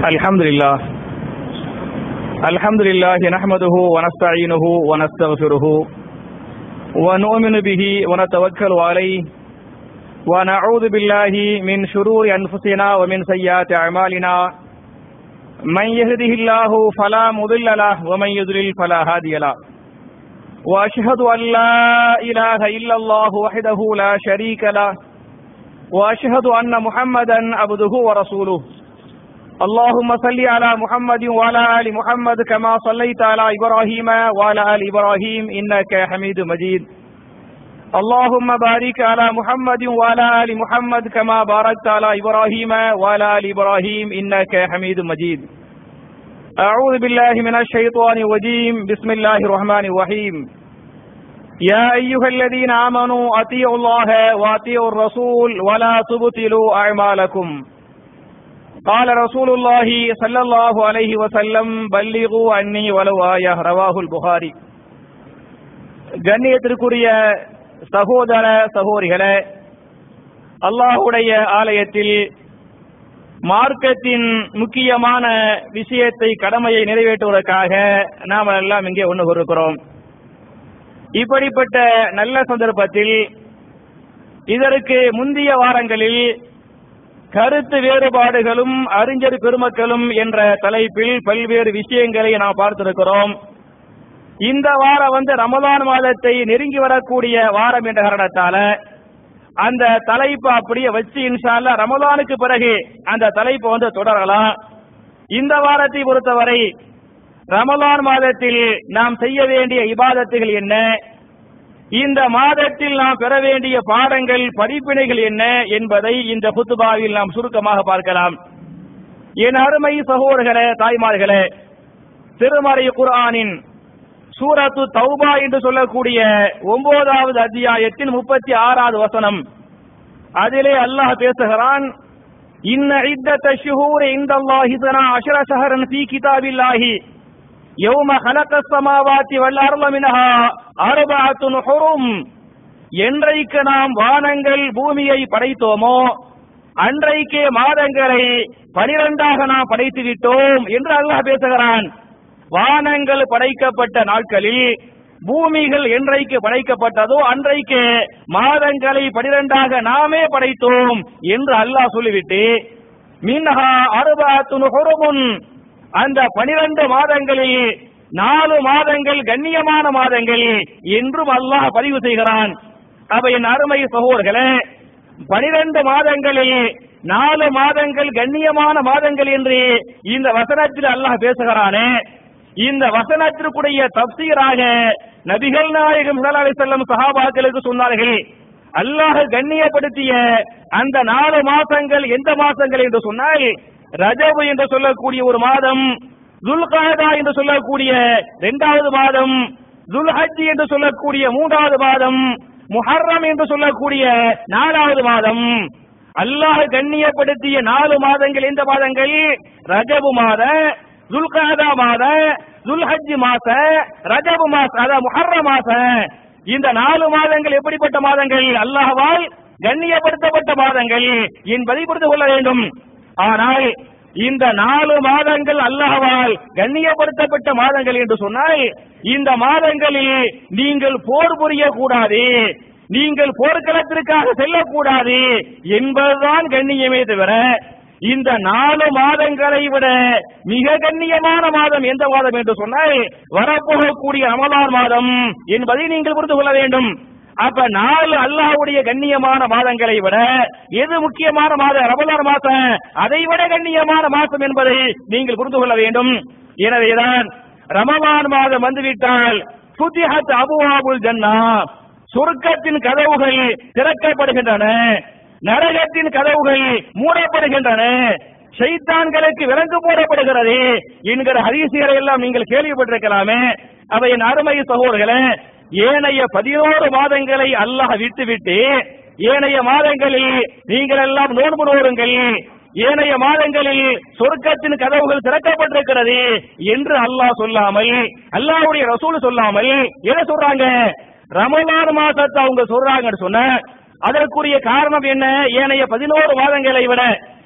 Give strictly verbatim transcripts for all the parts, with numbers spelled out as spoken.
الحمد لله الحمد لله نحمده ونستعينه ونستغفره ونؤمن به ونتوكل عليه ونعوذ بالله من شرور أنفسنا ومن سيئات أعمالنا من يهده الله فلا مضل له ومن يضلل فلا هادي له وأشهد أن لا إله إلا الله وحده لا شريك له وأشهد أن محمدا عبده ورسوله اللهم صل على محمد وعلى آل محمد كما صليت على إبراهيم وعلى آل إبراهيم إنك حميد مجيد اللهم بارك على محمد وعلى آل محمد كما باركت على إبراهيم وعلى آل إبراهيم إنك حميد مجيد أعوذ بالله من الشيطان الرجيم بسم الله الرحمن الرحيم يا أيها الذين آمنوا أطيعوا الله وأطيعوا الرسول ولا تبطلوا أعمالكم قال رسول الله صلى الله عليه وسلم بلغوا عني ولو آية رواه البخاري. கண்ணியத்திற்குரிய சகோதர சகோதரிகளே, அல்லாஹ்வுடைய ஆலயத்தில் மார்க்கத்தின் முக்கியமான விஷயத்தை கடமையை நிறைவேற்றுவதற்காக நாம் எல்லாம் இங்கே ஒன்று இருக்கிறோம். இப்படிப்பட்ட நல்ல சந்தர்ப்பத்தில் இதற்கு முந்தைய வாரங்களில் கருத்து வேறுபாடுகளும் அறிஞர் பெருமக்களும் என்ற தலைப்பில் பல்வேறு விஷயங்களை நாம் பார்த்திருக்கிறோம். இந்த வாரம் வந்து ரமலான் மாதத்தை நெருங்கி வரக்கூடிய வாரம் என்ற காரணத்தால அந்த தலைப்பு அப்படியே வச்சு இன்ஷா அல்லாஹ் ரமலானுக்கு பிறகு அந்த தலைப்பு வந்து தொடரலாம். இந்த வாரத்தை பொறுத்தவரை ரமலான் மாதத்தில் நாம் செய்ய வேண்டிய இபாதத்துகள் என்ன, இந்த மாதத்தில் நாம் பெற வேண்டிய பாடங்கள் படிப்பினைகள் என்ன என்பதை இந்த குத்துபாவில் நாம் சுருக்கமாக பார்க்கலாம். என் அருமை சகோதரர்களே, தாய்மார்களே, திருமறை குர்ஆனின் சூரத்து தௌபா என்று சொல்லக்கூடிய ஒன்பதாவது அத்தியாயத்தின் முப்பத்தி ஆறாவது வசனம், அதிலே அல்லாஹ் பேசுகிறான், இன்ன இத்தத ஷுஹூரி இன்தல்லாஹி ஸனா அஷர ஷஹரன் ஃபீ கிதாபில்லாஹி யௌம ஹலகஸ் ஸமாவாதி வல் அர்த மின்ஹா அர்பஅத்துன் ஹுரும். என்றைக்கு நாம் வானங்கள் பூமியை படைத்தோமோ அன்றைக்கே மாதங்களை பனிரெண்டாக நாம் படைத்து விட்டோம் என்று அல்லாஹ் பேசுகிறான். வானங்கள் படைக்கப்பட்ட நாட்களில் பூமிகள் என்றைக்கு படைக்கப்பட்டதோ அன்றைக்கு மாதங்களை பனிரெண்டாக நாமே படைத்தோம் என்று அல்லாஹ் சொல்லிவிட்டு மின்ஹா அர்பஅத்துன் ஹுரும், அந்த பனிரெண்டு மாதங்களில் நாலு மாதங்கள் கண்ணியமான மாதங்கள் என்றும் அல்லாஹ் பதிவு செய்கிறான். அப்ப என் அருமை சகோதரர்களே, பனிரெண்டு மாதங்களில் நாலு மாதங்கள் கண்ணியமான மாதங்கள் என்று இந்த வசனத்தில் அல்லாஹ் பேசுகிறானே, இந்த வசனத்திற்குடைய தப்சீராக நபிகள் நாயகம் ஸல்லல்லாஹு அலைஹி வஸல்லம் சஹாபாக்களுக்கு சொன்னார்கள், அல்லாஹ் கண்ணியப்படுத்திய அந்த நாலு மாசங்கள் எந்த மாசங்கள் என்று சொன்னால், ரஜபு என்று சொல்லக்கூடிய ஒரு மாதம், துல்காதா என்று சொல்லக்கூடிய இரண்டாவது மாதம், துல்ஹஜ் என்று சொல்லக்கூடிய மூன்றாவது மாதம், முஹர்ரம் என்று சொல்லக்கூடிய நாலாவது மாதம். அல்லாஹ் கண்ணியப்படுத்திய நாலு மாதங்கள் எந்த மாதங்கள்? ரஜபு மாத, துல்காதா மாத, துல்ஹஜ் மாச, ரஜபு மாச, அதாவது முஹர்ரம் மாச. இந்த நாலு மாதங்கள் எப்படிப்பட்ட மாதங்கள்? அல்லாஹ்வால் கண்ணியப்படுத்தப்பட்ட மாதங்கள் என்பதை புரிந்து கொள்ள வேண்டும். ஆனால் இந்த நாலு மாதங்கள் அல்லாஹ்வால் கண்ணியப்படுத்தப்பட்ட மாதங்கள் என்று சொன்னால், இந்த மாதங்களில் நீங்கள் போர் புரியக்கூடாது, நீங்கள் போர்க்களத்திற்காக செல்லக்கூடாது என்பதுதான் கண்ணியமே தவிர, இந்த நாலு மாதங்களை விட மிக கண்ணியமான மாதம் எந்த மாதம் என்று சொன்னால் வரப்போகக்கூடிய ரமலான் மாதம் என்பதை நீங்கள் புரிந்து கொள்ள வேண்டும். அப்ப நாலு அல்லாஹ்வுடைய கண்ணியமான மாதங்களை விட எது முக்கியமான மாதம்? ரமலான் மாதம் அதை விட கண்ணியமான மாதம் என்பதை நீங்கள் புரிந்து கொள்ள வேண்டும். எனவேதான் ரமலான் மாதம் வந்துவிட்டால் ஃபுதிஹத் அபுவாபுல் ஜன்னா, சொர்க்கத்தின் கதவுகள் திறக்கப்படுகின்றன, நரகத்தின் கதவுகள் மூடப்படுகின்றன, ஷைத்தான்களுக்கு விலங்கு போடப்படுகிறது என்கிற ஹதீஸ்களை எல்லாம் நீங்கள் கேள்விப்பட்டிருக்கலாமே. அவை என் அருமை சகோதரர்களே, ஏனைய பதினோரு மாதங்களை அல்லாஹ் விட்டுவிட்டு ஏனைய மாதங்களில் நீங்கள் எல்லாம் நோன்பு நோருங்கள், ஏனைய மாதங்களில் சொர்க்கத்தின் கதவுகள் திறக்கப்பட்டிருக்கிறது என்று அல்லாஹ் சொல்லாமல், அல்லாஹ்வுடைய ரசூல் சொல்லாமல் என்ன சொல்றாங்க? ரமலான் மாசத்தை அவங்க சொல்றாங்கன்னு சொன்ன அதற்குரிய காரணம் என்ன? ஏனைய பதினோரு மாதங்களை விட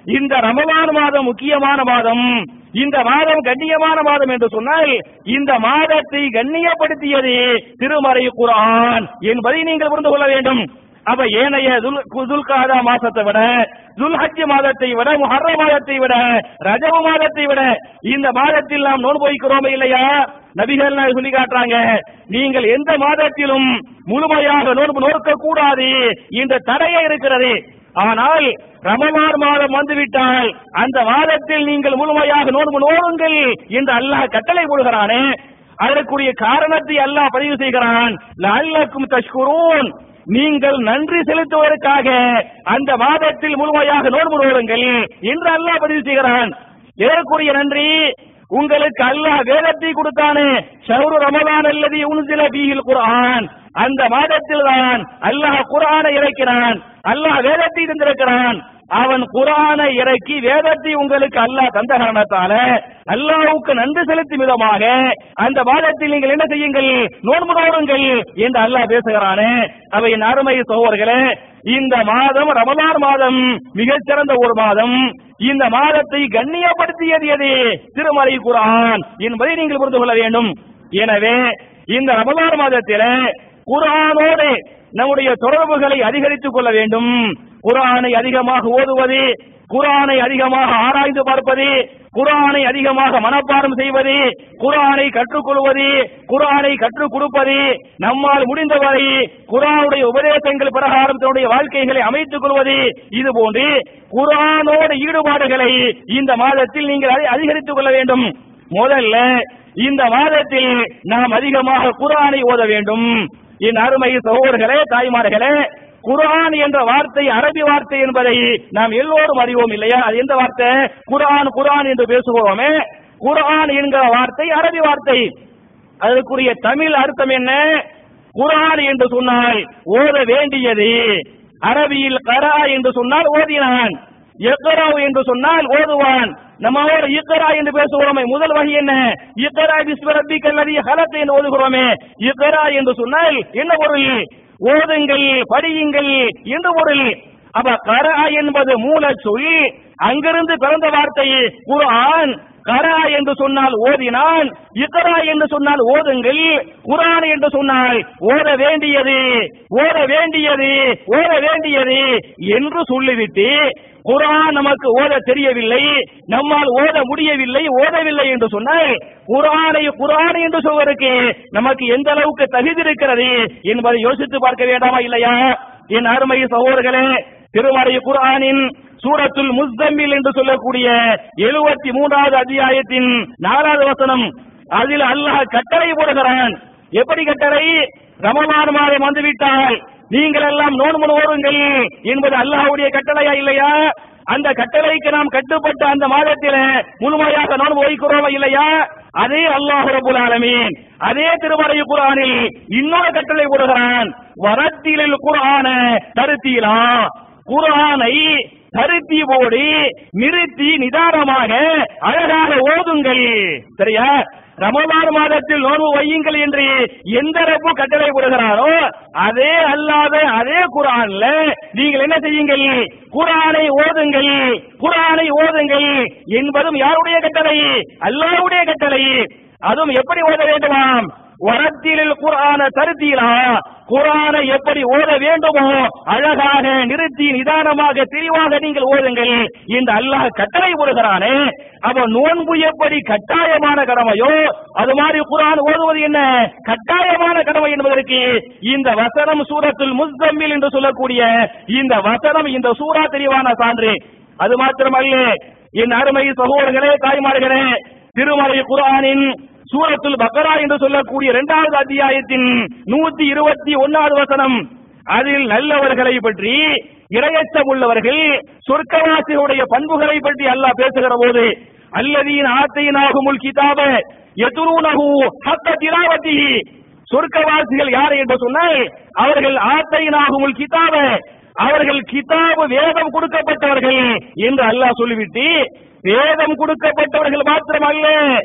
இந்த ரமலான் மாதம் முக்கியமான மாதம், இந்த மாதம் கண்ணியமான மாதம் என்று சொன்னால் இந்த மாதத்தை கண்ணியப்படுத்தியது திருமறை குர்ஆன் என்பதை நீங்கள் புரிந்து கொள்ள வேண்டும். அப்ப ஏனைய துல்காதா மாசத்தை விட, துல்ஹஜ் மாதத்தை விட, முஹர்ரம் மாதத்தை விட, ரஜப மாதத்தை விட இந்த மாதத்தில் நாம் நோன்பு வைக்கிறோமே இல்லையா? நபிகள் சொல்லி காட்டுறாங்க, நீங்கள் எந்த மாதத்திலும் முழுமையாக நோன்பு நோக்க கூடாது என்ற தடையே இருக்கிறது. ஆனால் ரமலான் மாதம் வந்துவிட்டால் அந்த மாதத்தில் நீங்கள் முழுமையாக நோன்பு நோருங்கள் என்று அல்லாஹ் கட்டளை போடுகிறானே, அதற்குரிய காரணத்தை அல்லாஹ் பதிவு செய்கிறான். லஅல்லக்கும் தஷ்குரூன், நீங்கள் நன்றி செலுத்துவதற்காக அந்த மாதத்தில் முழுமையாக நோன்பு நோருங்கள் என்று அல்லாஹ் பதிவு செய்கிறான். இதற்குரிய நன்றி உங்களுக்கு அல்லாஹ் வேதத்தை கொடுத்தானே, ஷஹ்ரு ரமலான் அல்லதி உன்ஸில ஃபீஹில் குர்ஆன், அந்த மாதத்தில் தான் அல்லாஹ் குர்ஆனை இறக்கினான், அல்லாஹ் வேதத்தை தந்திருக்கிறான். அவன் குர்ஆனை இறக்கி வேதத்தை உங்களுக்கு அல்லாஹ் தந்த காரணத்தால அல்லாஹ்வுக்கு நன்றி செலுத்தும் விதமாக அந்த மாதத்தில் நீங்கள் என்ன செய்யுங்கள், நோன்பு நோருங்கள் என்று அல்லாஹ் பேசுகிறானே. அவை என் அருமை சகோதரர்களே, இந்த மாதம் ரமலான் மாதம் மிகச்சிறந்த ஒரு மாதம். இந்த மாதத்தை கண்ணியப்படுத்தியது எது? திருமறை குர்ஆன் என்பதை நீங்கள் புரிந்து கொள்ள வேண்டும். எனவே இந்த ரமலான் மாதத்திலே குர்ஆனோடு நம்முடைய தொடர்புகளை அதிகரித்துக் கொள்ள வேண்டும். குர்ஆனை அதிகமாக ஓதுவது, குர்ஆனை அதிகமாக ஆராய்ந்து பார்ப்பது, குர்ஆனை அதிகமாக மனப்பாடம் செய்வது, குர்ஆனை கற்றுக்கொள்வது, குர்ஆனை கற்றுக் கொடுப்பது, நம்மால் முடிந்தவரை குர்ஆனுடைய உபதேசங்கள் பிரகாரம் தன்னுடைய வாழ்க்கைகளை அமைத்துக் கொள்வது, இது போன்று குர்ஆனோட ஈடுபாடுகளை இந்த மாதத்தில் நீங்கள் அதிகரித்துக் கொள்ள வேண்டும். முதல்ல இந்த மாதத்தில் நாம் அதிகமாக குர்ஆனை ஓத வேண்டும். என் அருமை சகோதரர்களே, தாய்மார்களே, குர்ஆன் என்ற வார்த்தை அரபி வார்த்தை என்பதை நாம் எல்லோரும் அறிவோம் இல்லையா? அது எந்த வார்த்தை? குர்ஆன் குர்ஆன் என்று பேசுகிறோமே, குர்ஆன் என்கிற வார்த்தை அரபி வார்த்தை. அதற்குரிய தமிழ் அர்த்தம் என்ன? குர்ஆன் என்று சொன்னால் ஓத வேண்டியது. அரபியில் கரா என்று சொன்னால் ஓதினான், இக்ரா என்று சொன்னால் ஓதுவான். நம்ம இக்ரா என்று பேசுகிறோமே, முதல் வகை என்ன? இக்ரா பிஸ்மி ரப்பிக்கல் லதீ ஹலக் என்று ஓதுகிறோமே. இக்ரா என்று சொன்னால் என்ன பொருள்? ஓதுங்கள், படியுங்கள் என்று பொருள். அப்ப கரா என்பது மூல சொல், அங்கிருந்து பிறந்த வார்த்தை குர்ஆன். கரா என்று சொன்னால் ஓதினான், இக்ரா என்று சொன்னால் ஓதுங்கள், குர்ஆன் என்று சொன்னால் ஓத வேண்டியது, ஓத வேண்டியது, ஓத வேண்டியது என்று சொல்லிவிட்டு குர்ஆன் நமக்கு ஓத தெரியவில்லை, நம்மால் ஓத முடியவில்லை, ஓதவில்லை என்று சொன்னால் குர்ஆனை குர்ஆன் என்று சொல்வதற்கு நமக்கு எந்த அளவுக்கு தகுதி இருக்கிறது என்பதை யோசித்து பார்க்க வேண்டாமா இல்லையா? என் அருமை சகோதரர்களே, திருமறை குர்ஆனின் சூரத்துல் முஸ்தம்மில் என்று சொல்லக்கூடிய எழுபத்தி மூன்றாவது அத்தியாயத்தின் நாலாவது வசனம், அதில் அல்லாஹ் கட்டளை போடுகிறான். எப்படி கட்டளை? ரமலான் மாதம் வந்துவிட்டால் நீங்கள் எல்லாம் நோன்பு நோருங்கள் என்பது அல்லாஹ்வுடைய கட்டளையா இல்லையா? அந்த கட்டளைக்கு நாம் கட்டுப்பட்ட அந்த மாதத்தில் முழுமையாக நோன்பு வைக்கிறோமா இல்லையா? அதே அல்லாஹ் ரப்பல் ஆலமீன் அதே திருமறை குர்ஆனில் இன்னொரு கட்டளை போடுகிறான், வரத்திலில் குர்ஆன தருத்தீலா, குர்ஆனை தருத்தீபோடு நிறுத்தி நிதானமாக அழகாக ஓதுங்கள். சரியா? ரமலான் மாதத்தில் நோன்பு வையுங்கள் என்று எந்த ரப்பு கட்டளை போடுகிறாரோ அதே அல்லாத அதே குர்ஆன்ல நீங்கள் என்ன செய்யுங்கள், குர்ஆனை ஓதுங்கள், குர்ஆனை ஓதுங்கள் என்பதும் யாருடைய கட்டளை? அல்லாஹ்வுடைய கட்டளை. அதுவும் எப்படி ஓத வேண்டுமாம்? வரத்திலில் குர்ஆன தருத்தீலா, குர்ஆனை எப்படி ஓத வேண்டுமோ அழகாக நிறுத்தி நிதானமாக தெளிவாக நீங்கள் ஓதுங்கள் என்று அல்லாஹ் கட்டளை போடுகிறானே. அப்ப நோன்பு எப்படி கட்டாயமான கடமையோ அது மாதிரி குர்ஆன் ஓதுவது என்ன கட்டாயமான கடமை என்பதற்கு இந்த வசனம் சூரத்துல் முஸ்தம்மில் என்று சொல்லக்கூடிய இந்த வசனம், இந்த சூரா தெளிவான சான்று. அது மாத்திரமல்ல என் அருமை சகோதரர்களே, தாய்மார்களே, திருமறை குர்ஆனின் சூரத்துல் பக்ரா என்று சொல்லக்கூடிய இரண்டாவது அத்தியாயத்தின் நூத்தி இருபத்தி ஒன்னாவது வசனம், அதில் நல்லவர்களை பற்றி, இறையச்சம் உள்ளவர்கள், சொர்க்கவாசிகளுடைய பண்புகளை பற்றி அல்லாஹ் பேசுகிற போது, அல்லதீன ஆத்தைனாகுமுல் கிதாப யத்லூனஹு ஹக்க திலாவத்திஹி, சொர்க்கவாசிகள் யார் என்று சொன்னால் அவர்கள் ஆத்தைனாகுமுல் கிதாப, அவர்கள் கிதாபு வேதம் கொடுக்கப்பட்டவர்கள் என்று அல்லாஹ் சொல்லிவிட்டு, வேதம் கொடுக்கப்பட்டவர்கள் மாத்திரமல்ல,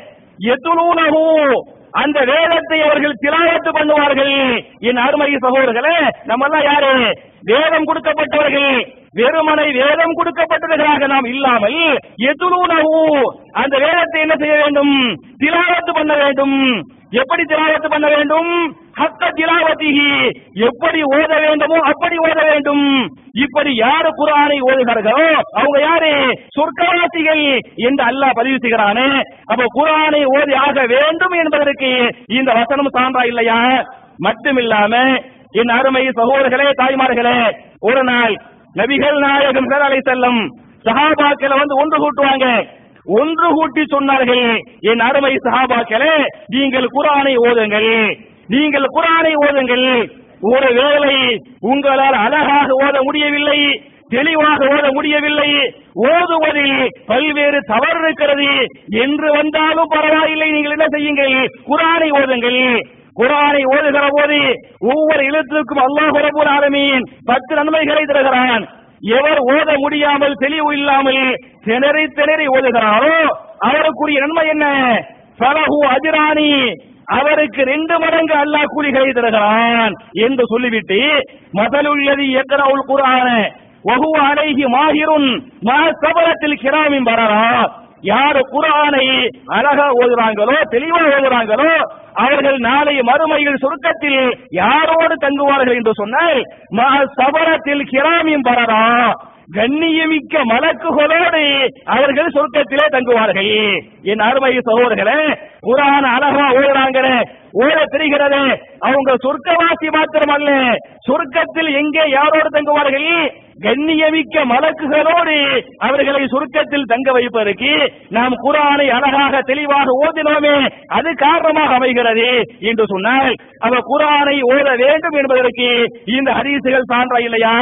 யத்லூனஹு, அந்த வேதத்தை அவர்கள் திலாவத்து பண்ணுவார்கள். என் அருமை சகோதரர்களே, நம்ம எல்லாம் யாரு? வேதம் கொடுக்கப்பட்டவர்கள். வெறுமனை வேதம் கொடுக்கப்பட்டதாக நாம் இல்லாமல் எதுலூனஹு அந்த வேதத்தை என்ன செய்ய வேண்டும்? திலாவத்து பண்ண வேண்டும். எப்படி திலாவத்து பண்ண வேண்டும்? ஹக்க திலாவத்திஹி எப்படி ஓத வேண்டுமோ அப்படி ஓத வேண்டும். இப்படி யாரு குர்ஆனை ஓதுகிறார்களோ அவங்க யாரு? சொர்க்கவாசிகள் என்று அல்லாஹ் பதிவு செய்கிறானே. அப்ப குர்ஆனை ஓதி ஆக வேண்டும் என்பதற்கு இந்த வசனம் சான்றா இல்லையா? மட்டுமில்லாம என் அருமை சகோதரர்களே, தாய்மார்களே, ஒரு நாள் நபிகள் நாயகம் ஸல்லல்லாஹு அலைஹி வஸல்லம் சஹாபாக்களை வந்து ஒன்று கூட்டுவாங்க. ஒன்று கூட்டி சொன்னார்கள், என் அருமை சஹாபாக்களே, நீங்கள் குர்ஆனை ஓதுங்கள், நீங்கள் குர்ஆனை ஓதுங்கள். ஒருவேளை உங்களால் அழகாக ஓத முடியவில்லை, தெளிவாக ஓத முடியவில்லை, ஓதுவதில் பல்வேறு தவறு இருக்கிறது என்று வந்தாலும் பரவாயில்லை, நீங்கள் என்ன செய்யுங்கள்? குர்ஆனை ஓதுங்கள். குர்ஆனை ஓதுகிற போது ஒவ்வொரு எழுத்துக்கும் அல்லாஹ் ரப்பல் ஆலமீன் பத்து நன்மைகளை தருகிறான். எவர் ஓத முடியாமல் தெளிவு இல்லாமல் திணறி திணறி ஓதுகிறாரோ அவருக்குரிய நன்மை என்ன? ஃபலஹு அஜ்ரானி அவருக்கு ரெண்டு மடங்கு அல்லாஹ் கூலிகளை தருகிறான் என்று சொல்லிவிட்டு மஸலுல்லதி யக்ரவுல் குர்ஆன வஹுவ அலைஹி மாஹிருன் மா ஸபரத்தில் கிராமின் பரரா யார் குர்ஆனை அழகா ஓதுறாங்களோ தெளிவா ஓதுறாங்களோ அவர்கள் நாளை மறுமையில் சொர்க்கத்தில் யாரோடு தங்குவார்கள் என்று சொன்னால் மா ஸபரத்தில் கிராமின் பரரா கண்ணியமிக்க மலக்குகளோடு அவர்கள் சொர்க்கத்திலே தங்குவார்கள். என் அருமை சகோதரர்களே, குர்ஆன் அழகா ஓதுறாங்களே, ஓத தெரிகிறது, அவங்க சொர்க்கவாசி மாத்திரமல்ல, சொர்க்கத்தில் எங்கே யாரோடு தங்குவார்கள்? கண்ணியமிக்க மலக்குகளோடு அவர்களை சொர்க்கத்தில் தங்க வைப்பதற்கு நாம் குர்ஆனை அழகாக தெளிவாக ஓதினோமே அது காரணமாக அமைகிறது என்று சொன்னால் அவ குர்ஆனை ஓத வேண்டும் என்பதற்கு இந்த ஹதீசுகள் சான்றா இல்லையா?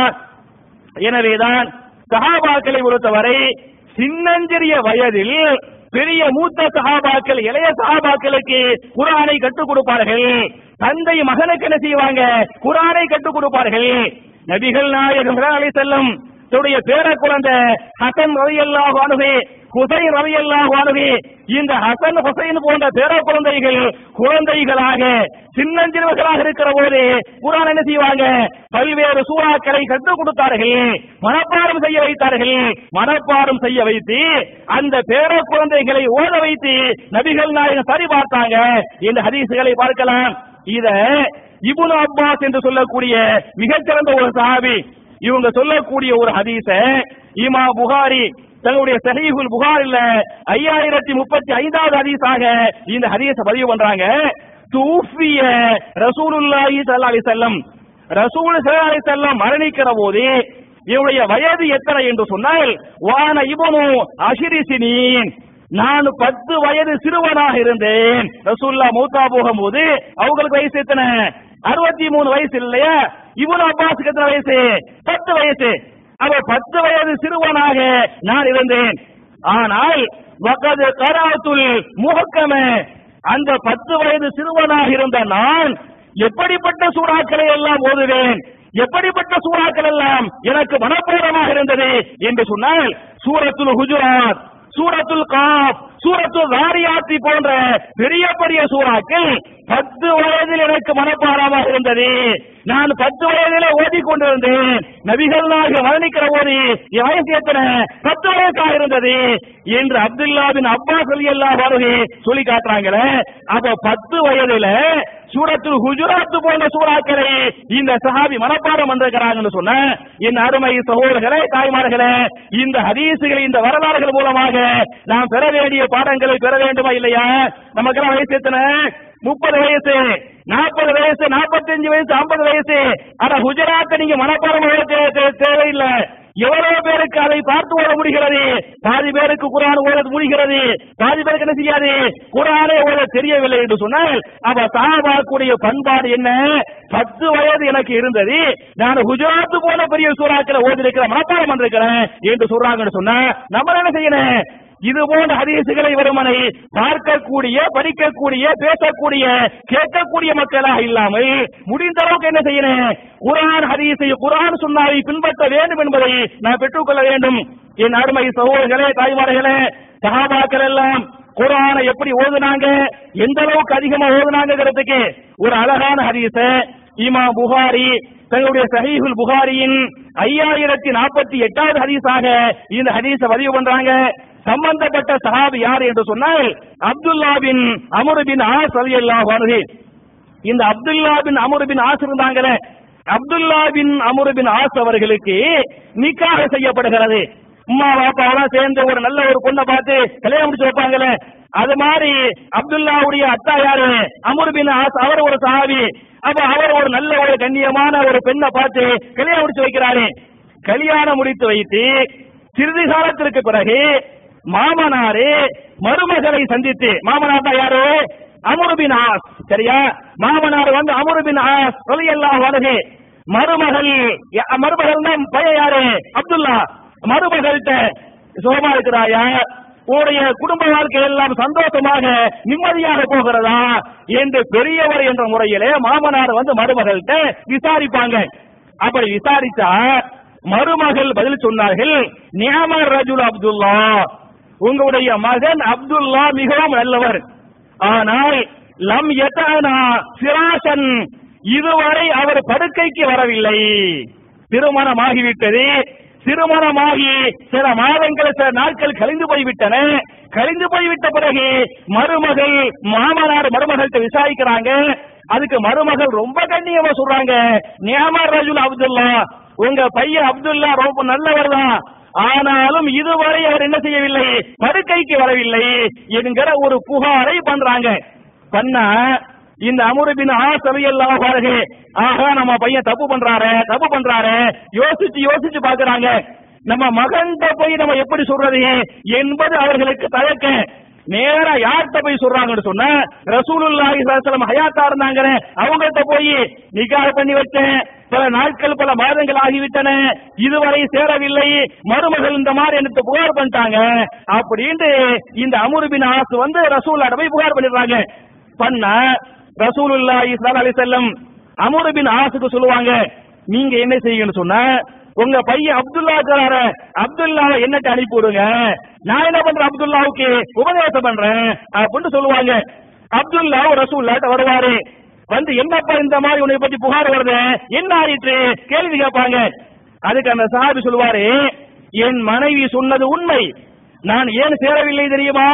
எனவேதான் சஹாபாக்களை பொறுத்தவரை சின்னஞ்சிறிய வயதில் பெரிய மூத்த சஹாபாக்கள் இளைய சஹாபாக்களுக்கு குர்ஆனை கற்றுக் கொடுப்பார்கள். தந்தை மகனுக்கு என்ன செய்வாங்க? குர்ஆனை கற்றுக் கொடுப்பார்கள். நபிகள் நாயகம் ஸல்லல்லாஹு அலைஹி வஸல்லம் தன்னுடைய பேர குழந்தை ஹசன் ரலியல்லாஹு அன்ஹு, ஹுசைன் ரலியல்லாஹு அன்ஹு, இந்த ஹசன் ஹுசைன் போன்ற பேர குழந்தைகள் குழந்தைகளாக சின்னஞ்சிறுவர்களாக இருக்கிற போது குர்ஆன் என்ன செய்வாங்க? பல்வேறு சூறாக்களை கற்றுக் கொடுத்தார்கள், மனப்பாடம் செய்ய வைத்தார்கள். மனப்பாடம் செய்ய வைத்து அந்த பேர குழந்தைகளை ஓத வைத்து நபிகள் நாயகம் சரி பார்த்தாங்க. இந்த ஹதீசுகளை பார்க்கலாம். இத இப்னு அப்பாஸ் என்று சொல்லக்கூடிய மிகச்சிறந்த ஒரு சஹாபி இவங்க சொல்லக்கூடிய ஒரு ஹதீஸ இமாம் புகாரி தன்னுடைய சஹீஹுல் புகாரில ஐயாயிரத்தி முப்பத்தி ஐந்தாவது ஹதீஸாக இந்த ஹதீஸ பதிவு பண்றாங்க. தூஃபிய ரசூலுல்லாஹி ஸல்லல்லாஹு அலைஹி வஸல்லம், ரசூல் ஸல்லல்லாஹு அலைஹி வஸல்லம் மரணிக்கிற போது இவருடைய வயது எத்தனை என்று சொன்னால் வான இப்னு அஷ்ரி சினீன், நான் பத்து வயது சிறுவனாக இருந்தேன். ரசூலுல்லாஹ் மௌத்தா போகும்போது அவங்களுக்கு வயசு எத்தனை? அறுபத்தி மூணு வயசு இல்லையா? இப்னு அப்பாஸ்க்கு எத்தனை வயசு? பத்து வயசு. அவர் பத்து வயது சிறுவனாக நான் இருந்தேன். ஆனால் வகது கராத்துல் முஹக்கம, அந்த பத்து வயது சிறுவனாக இருந்த நான் எப்படிப்பட்ட சூறாக்களை எல்லாம் ஓதுவேன், எப்படிப்பட்ட சூறாக்கள் எல்லாம் எனக்கு மனப்பாடமாக இருந்தது என்று சொன்னால் சூரத்துல் ஹுஜுராத், சூரத்துல் காஃப், சூரத்துல் தாரியாத் போன்ற பெரிய பெரிய சூறாக்கள் பத்து வயதில் எனக்கு மனப்பாடமாக இருந்தது. நான் பத்து வயதிலே ஓதிக்கொண்டிருந்தேன். நபிகள் நாயகம் மரணிக்கிற போது என் வயசு எத்தனை? பத்து வயசாக இருந்தது என்று அப்துல்லா பின் அப்பாஸ் ரலியல்லாஹு அன்ஹு சொல்லி காட்டுறாங்களே. அப்ப பத்து வயதுல சூரத்துல் ஹுஜுராத் போன்ற சூறாக்களை இந்த சஹாபி மனப்பாடம் பண்ணிருக்கிறாங்கன்னு சொன்ன என் அருமை சகோதரர்களே, தாய்மார்களே, இந்த ஹதீசுகள் இந்த வரலாறுகள் மூலமாக நாம் பெற வேண்டிய பாடங்களை பெற வேண்டுமா இல்லையா? நமக்கு வயசு எத்தனை? முப்பது வயசு, நாற்பது வயசு, நாற்பத்தஞ்சு வயசு, ஐம்பது வயசு. ஆனா குஜராத்தை நீங்க மனப்பாடம் தேவையில்லை. எவ்வளவு பேருக்கு அதை பார்த்து ஓட முடிகிறது? பாதி பேருக்கு குர்ஆன் ஓத முடிகிறது, பாதி பேருக்கு என்ன செய்யாது? குர்ஆனே ஓத தெரியவில்லை என்று சொன்னால் அப்ப சஹாபாக்குடைய பண்பாடு என்ன? பத்து வயது எனக்கு இருந்தது, நான் குஜராத் போன பெரிய சூறாக்களை ஓதி இருக்கிற மனப்பாடம் பண்ணிருக்கிறேன் என்று சொல்றாங்கன்னு சொன்னா நம்ம என்ன செய்யணும்? இது போன்ற ஹதீசுகளை வெறுமனை பார்க்கக்கூடிய, படிக்கக்கூடிய, பேசக்கூடிய, கேட்கக்கூடிய மக்களாக இல்லாமல் முடிந்த அளவுக்கு என்ன செய்யணும்? குர்ஆன் ஹதீஸை, குர்ஆன் சுன்னாவை பின்பற்ற வேண்டும் என்பதை நான் பெற்றுக்கொள்ள வேண்டும். என் அருமை சகோதரர்களே, தாய்மார்களே, சஹாபாக்கள் எல்லாம் குர்ஆனை எப்படி ஓதுனாங்க, எந்த அளவுக்கு அதிகமா ஓதுனாங்கிறதுக்கு ஒரு அழகான ஹதீஸ இமாம் புகாரி தங்களுடைய சஹீஹுல் புகாரியின் ஐயாயிரத்தி நாற்பத்தி எட்டாவது ஹதீஸாக இந்த ஹதீஸை பதிவு பண்றாங்க. சம்பந்தப்பட்ட சஹாபி யார் என்று சொன்னால் Abdullah bin Amr bin As ரலியல்லாஹு அன்ஹு. இந்த Abdullah bin Amr bin As இருந்தாங்களே, Abdullah bin Amr bin As அவர்களுக்கு நிக்காஹ் செய்யப்படுகிறது. உம்மா பாப்பாவெல்லாம் சேர்ந்து ஒரு நல்ல ஒரு பொண்ணை பார்த்து கல்யாணம் முடிச்சு வைப்பாங்களே, அது மாதிரி அப்துல்லாவுடைய அத்தா யாரு, அம்ர் பின் ஆஸ், அவர் ஒரு சஹாபி. அப்ப அவர் ஒரு நல்ல ஒரு கண்ணியமான ஒரு பெண்ணை பார்த்து கல்யாணம் முடிச்சு வைக்கிறாரு. கல்யாணம் முடித்து வைத்து சிறிது காலத்திற்கு பிறகு மாமனாரு மருமகளை சந்தித்து, மாமனார் தான் யாரு, அம்ர் பின் ஆஸ், சரியா? மாமனார் வந்து அம்ர் பின் ஆஸ் ரலியல்லாஹு அன்ஹு. மருமகள் மருமகள் தான் பையன் யாரு, அப்துல்லா. மருமகள்கிட்ட சுகமா இருக்கிறாயா, உடைய குடும்ப வாழ்க்கை எல்லாம் சந்தோஷமாக நிம்மதியாக போகிறதா என்று பெரியவர் என்ற முறையிலே மாமனார் வந்து மருமகள்கிட்ட விசாரிப்பாங்க. அப்படி விசாரிச்சா மருமகள் பதில் சொன்னார்கள், நிஅமர் ரஜுல் அப்துல்லா, உங்களுடைய மகன் அப்துல்லா மிகவும் நல்லவர். ஆனால் லம் யதனா ஃபிராஷன், இதுவரை அவர் படுக்கைக்கு வரவில்லை. திருமணமாகிவிட்டது, திருமணமாகி சில மாதங்கள் சில நாட்கள் கழிந்து போய்விட்டன. கழிந்து போய்விட்ட பிறகு மருமகள் மாமனார் மருமகள்கிட்ட விசாரிக்கிறாங்க. அதுக்கு மருமகள் ரொம்ப கண்ணியமா சொல்றாங்க, நிஅமர் ரஜுல் அப்துல்லா, உங்க பையன் அப்துல்லா ரொம்ப நல்லவர் தான், ஆனாலும் இதுவரை அவர் என்ன செய்யவில்லை, படுக்கைக்கு வரவில்லை என்கிற ஒரு புகாரை பண்றாங்க. பண்ணா இந்த அம்ர் பின் ஆஸ் ரலியல்லாஹு அன்ஹு, ஆஹா நம்ம பையன் தப்பு பண்றாரு தப்பு பண்றாரு யோசிச்சு யோசிச்சு பாக்குறாங்க. நம்ம மகன்கிட்ட போய் நம்ம எப்படி சொல்றது என்பது அவர்களுக்கு தயக்க. நேரா யார்கிட்ட போய் சொல்றாங்கன்னு சொன்னா ரசூலுல்லாஹி ஸல்லல்லாஹு அலைஹி வஸல்லம் ஹயாத்தா இருந்தாங்க, அவங்கள்ட்ட போய் நிக்காஹ் பண்ணி வச்சேன், பல நாட்கள் பல மாதங்கள் ஆகிவிட்டன, இதுவரை சேரவில்லை, மருமகள் இந்த மாதிரி எனக்கு புகார் பண்ணிட்டாங்க அப்படின்னு இந்த அம்ர் பின் ஆஸ் வந்து ரசூலுல்லாஹ் போய் புகார் பண்ணிடுறாங்க. பண்ண ரசூலுல்லாஹி ஸல்லல்லாஹு அலைஹி வஸல்லம் அம்ர் பின் ஆஸுக்கு சொல்லுவாங்க, நீங்க என்ன செய்யுங்கன்னு சொன்னா உங்க பையன் அப்துல்லா இருக்கிறாரு, அப்துல்லாவை என்னட்டு அனுப்பி விடுங்க, நான் என்ன பண்றேன் அப்துல்லாவுக்கு உபதேசம் பண்றேன் அப்படின்னு சொல்லுவாங்க. அப்துல்லா ரசூலுல்லாஹ் வருவாரு, வந்து என்னப்பா இந்த மாதிரி உன்னை பத்தி புகார் வருது, என்ன ஆயிற்று கேள்வி கேட்பாங்க. அதுக்கு அந்த சஹாபி சொல்லுவாரு, என் மனைவி சொன்னது உண்மை, நான் ஏன் சேரவில்லை தெரியுமா,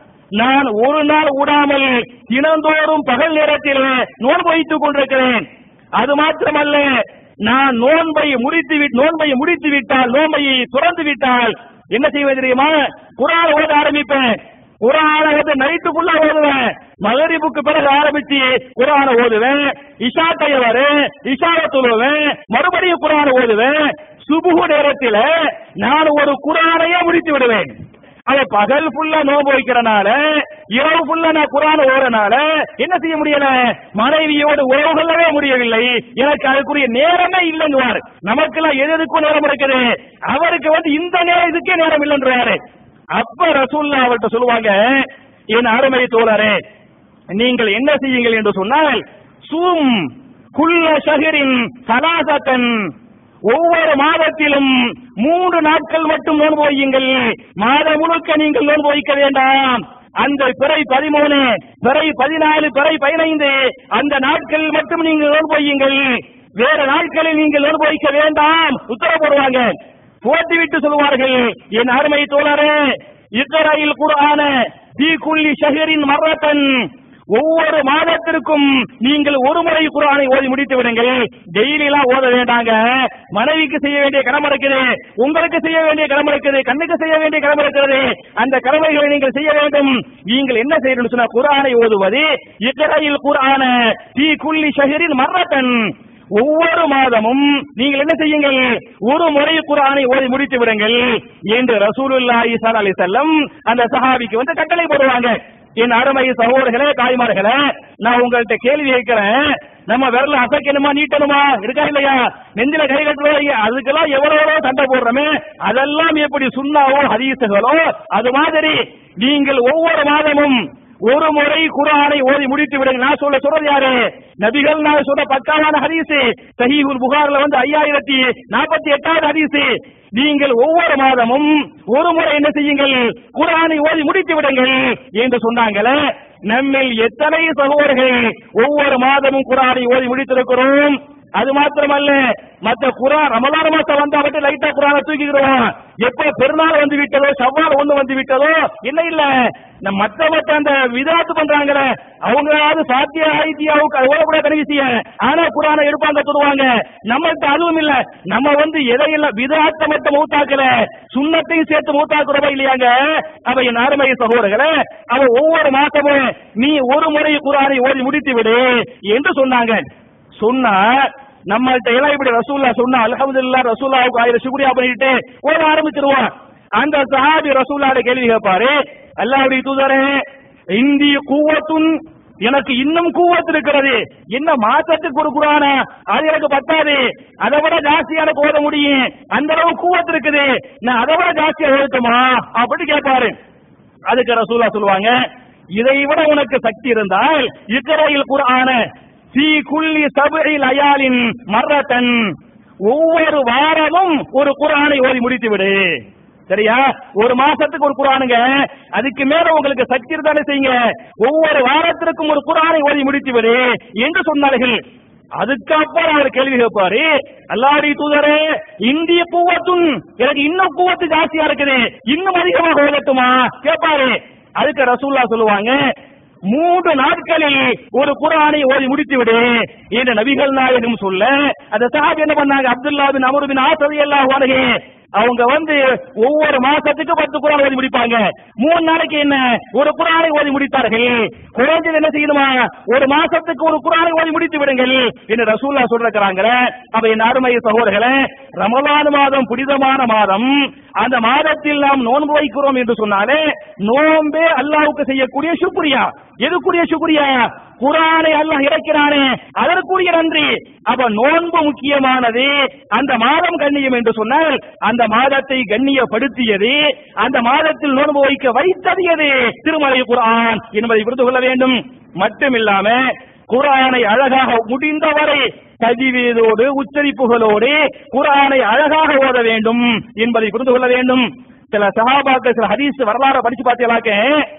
நான் ஒரு நாள் விடாமல் தினந்தோறும் பகல் நேரத்தில் நோன்பு வைத்துக் கொண்டிருக்கிறேன். அது மாத்திரமல்ல, நான் நோன்பை முடித்து நோன்பை முடித்து விட்டால் நோன்பையை துறந்து விட்டால் என்ன செய்வது தெரியுமா, குர்ஆன் ஓத ஆரம்பிப்பேன். குர்ஆனை வந்து நைட்டுக்குள்ள ஓதுவேன், மகரிபுக்கு பிறகு ஆரம்பிச்சு குர்ஆனை ஓதுவேன், இஷா கையவரு இஷாவை தொழுவேன், மறுபடியும் குர்ஆனை ஓதுவேன். சுபுஹ் நேரத்தில் நான் ஒரு குர்ஆனையே முடித்து விடுவேன். அத பகல் ஃபுல்லா நோன்பு வைக்கிறனால, இரவு ஃபுல்லா நான் குர்ஆன் ஓதுறனால என்ன செய்ய முடியல, மனைவியோடு உறவு கொள்ளவே முடியவில்லை, எனக்கு அதுக்குரிய நேரமே இல்லைங்குவார். நமக்கெல்லாம் எது எதுக்கும் நேரம் இருக்குது, அவருக்கு வந்து இந்த நேரம் இதுக்கே நேரம் இல்லைன்றாரு. அப்ப ரசூலுல்லாஹ் அவர்கிட்ட சொல்லுவாங்க, என் அருமை தோழரே, நீங்கள் என்ன செய்யுங்கள் என்று சொன்னால், சூம் குல்ல ஷஹரின் சலாசத்தன், ஒவ்வொரு மாதத்திலும் மூன்று நாட்கள் மட்டும் நோன்பு வையுங்கள், மாதம் முழுக்க நீங்கள் நோன்பு வைக்க வேண்டாம். அந்த பிறை பதிமூணு, பிறை பதினாலு, பிறை பதினைந்து அந்த நாட்கள் மட்டும் நீங்கள் நோன்பு வையுங்கள், வேற நாட்களில் நீங்கள் நோன்பு வைக்க வேண்டாம் உத்தரவு போடுவாங்க. போட்டுவிட்டு சொல்லுவார்கள், என் அருமை தோழரே, இக்ராயில் குர்ஆன ஃபீ குல்லி ஷஹரின் மர்ரத்தன், ஒவ்வொரு மாதத்திற்கும் நீங்கள் ஒரு முறை குர்ஆனை ஓதி முடித்து விடுங்கள். டெய்லி எல்லாம் ஓத வேண்டாங்க. மனைவிக்கு செய்ய வேண்டிய கடமை இருக்குது, உங்களுக்கு செய்ய வேண்டிய கடமை இருக்குது, கண்ணுக்கு செய்ய வேண்டிய கடமை இருக்கிறது, அந்த கடமைகளை நீங்கள் செய்ய வேண்டும். நீங்கள் என்ன செய்யணும்னு சொன்னா, குர்ஆனை ஓதுவது இக்ராயில் குர்ஆன ஃபீ குல்லி ஷஹரின் மர்ரத்தன், ஒவ்வொரு மாதமும் நீங்கள் என்ன செய்யுங்கள், ஒரு முறை குர்ஆனை ஓதி முடித்து விடுங்கள் என்று ரசூலுல்லாஹி ஸல்லல்லாஹு அலைஹி வஸல்லம் அந்த சஹாபிக்கு வந்து கட்டளை போடுவாங்க. என் அருமை சகோதரர்களே, தாய்மார்களே, நான் உங்கள்கிட்ட கேள்வி கேட்கிறேன், நம்ம விரல அசைக்கணுமா நீட்டணுமா, இருக்கா இல்லையா, நெஞ்சில கை கட்டுறோம், அதுக்கெல்லாம் எவ்வளவோ சண்டை போடுறோமே, அதெல்லாம் எப்படி சுன்னாவோ ஹதீஸுகளோ அது மாதிரி நீங்கள் ஒவ்வொரு மாதமும் ஒரு முறை குர்ஆனை ஓதி முடித்து விடுங்க. நான் சொல்ல சொல்றது யாரு, நபிகள் நான் சொல்ற பக்காவான ஹதீஸ், சஹீஹுல் புகாரில வந்து ஐயாயிரத்தி நாற்பத்தி எட்டாவது ஹதீஸ். நீங்கள் ஒவ்வொரு மாதமும் ஒரு முறை என்ன செய்யுங்கள், குர்ஆனை ஓதி முடித்து விடுங்கள் என்று சொன்னாங்களே. நம்மில் எத்தனை சகோதரர்கள் ஒவ்வொரு மாதமும் குர்ஆனை ஓதி முடித்திருக்கிறோம். அது மாத்திரமல்ல, மற்ற குர்ஆன் ரமலான் மாசம் வந்தா மட்டும் லைட்டா குர்ஆனை தூக்கிக்கிறோம். எப்ப பெருநாள் வந்து விட்டதோ, ஷவ்வால் ஒண்ணு வந்து விட்டதோ, இல்ல இல்ல நம்ம மற்ற மற்ற அந்த விதாத்து பண்றாங்களே அவங்களாவது சாத்தியா ஐத்தியாவுக்கு அதோட கூட தனி விஷயம். ஆனா குர்ஆனை எடுப்பாங்க சொல்லுவாங்க. நம்மள்ட்ட அதுவும் இல்ல. நம்ம வந்து எதையெல்லாம் விதாத்த மட்டும் மூத்தாக்கல, சுண்ணத்தையும் சேர்த்து மூத்தாக்குறவா இல்லையாங்க. அவ என் அருமை சகோதரர்களே, அவ ஒவ்வொரு மாசமும் நீ ஒரு முறை குர்ஆனை ஓதி முடித்து விடு என்று சொன்னாங்க. சொன்னா நம்மள்ட்ட எல்லாம் இப்படி ரசூல்லா சொன்னா அல்ஹம்துலில்லாஹ் ரசூலுல்லாஹ்வுக்கு ஆயிரம் சுக்ரியா பண்ணிட்டு ஓட ஆரம்பிச்சிருவான். அந்த சஹாபி ரசூலுல்லாஹ்வை கேள்வி கேட்பாரு, அல்லாஹ்வுடைய தூதரே, இந்தி குவத்துன், எனக்கு இன்னும் கூவத்து இருக்கிறது, என்ன மாசத்துக்கு ஒரு குர்ஆனா, அது எனக்கு பத்தாது, அதை விட ஜாஸ்தியா எனக்கு ஓத முடியும், அந்த அளவு கூவத்து இருக்குது, நான் அதை விட ஜாஸ்தியா ஓதட்டுமா அப்படி கேட்பாரு. அதுக்கு ரசூலுல்லாஹ் சொல்லுவாங்க, இதை விட உனக்கு சக்தி இருந்தால் இக்ராயில் குர்ஆன ஃபீ குல்லி சப்இ லயாலின் மர்ரத்தன், ஒவ்வொரு வாரமும் ஒரு குர்ஆனை ஓதி முடித்து விடு. சரியா? ஒரு மாசத்துக்கு ஒரு குர்ஆனுங்க, அதுக்கு மேல உங்களுக்கு சக்தி இருந்தாலே செய்யுங்க, ஒவ்வொரு வாரத்திற்கும் ஒரு குர்ஆனை ஓதி முடித்து விடு என்று சொன்னார்கள். அதுக்கப்புறம் அவர் கேள்வி கேட்பாரு, அல்லாஹ்வுடைய தூதரே, இந்திய கூவத்துன், எனக்கு இன்னும் கூவத்து ஜாஸ்தியா இருக்குது, இன்னும் அதிகமாக ஓதட்டுமா கேட்பாரு. அதுக்கு ரசூலுல்லாஹ் சொல்லுவாங்க, மூன்று நாட்களில் ஒரு குர்ஆனை ஓதி முடித்து விடு என்று நபிகள் நாயகம் சொல்ல, அந்த சஹாபி என்ன பண்ணாங்க, Abdullah bin Amr bin As ரலியல்லாஹு அன்ஹு, அவங்க வந்து ஒவ்வொரு மாசத்துக்கு பத்து குர்ஆன் ஓதி முடிப்பாங்க. மூணு நாளைக்கு என்ன ஒரு குர்ஆனை ஓதி முடித்தார்கள். குறைஞ்சது என்ன செய்யணுமா, ஒரு மாசத்துக்கு ஒரு குர்ஆனை ஓதி முடித்து விடுங்கள் என்று ரசூலுல்லாஹ் சொல்றாங்க. அப்ப என் அருமை சகோதரர்களே, ரமலான் மாதம் புனிதமான மாதம், அந்த மாதத்தில் நாம் நோன்பு வைக்கிறோம் என்று சொன்னாலே நோன்பே அல்லாஹ்வுக்கு செய்யக்கூடிய சுக்ரியா. எதுக்குரிய சுக்ரியா? குர்ஆனை அல்லாஹ் இறக்கிறானே அதற்குரிய நன்றி. அப்ப நோன்பு முக்கியமானது, அந்த மாதம் கண்ணியம் என்று சொன்னால் அந்த மாதத்தை கண்ணியப்படுத்தியது, அந்த மாதத்தில் நோன்பு வைக்க வைத்தது எது? திருமறை குர்ஆன் என்பதை புரிந்து கொள்ள வேண்டும். மட்டுமில்லாம குர்ஆனை அழகாக முடிந்தவரை தஜ்வீதோடு உச்சரிப்புகளோடு குர்ஆனை அழகாக ஓத வேண்டும் என்பதை புரிந்து கொள்ள வேண்டும். சில சஹாபாக்கள் சில ஹதீஸ் வரலாறு படிச்சு பார்த்தீங்களாக்க,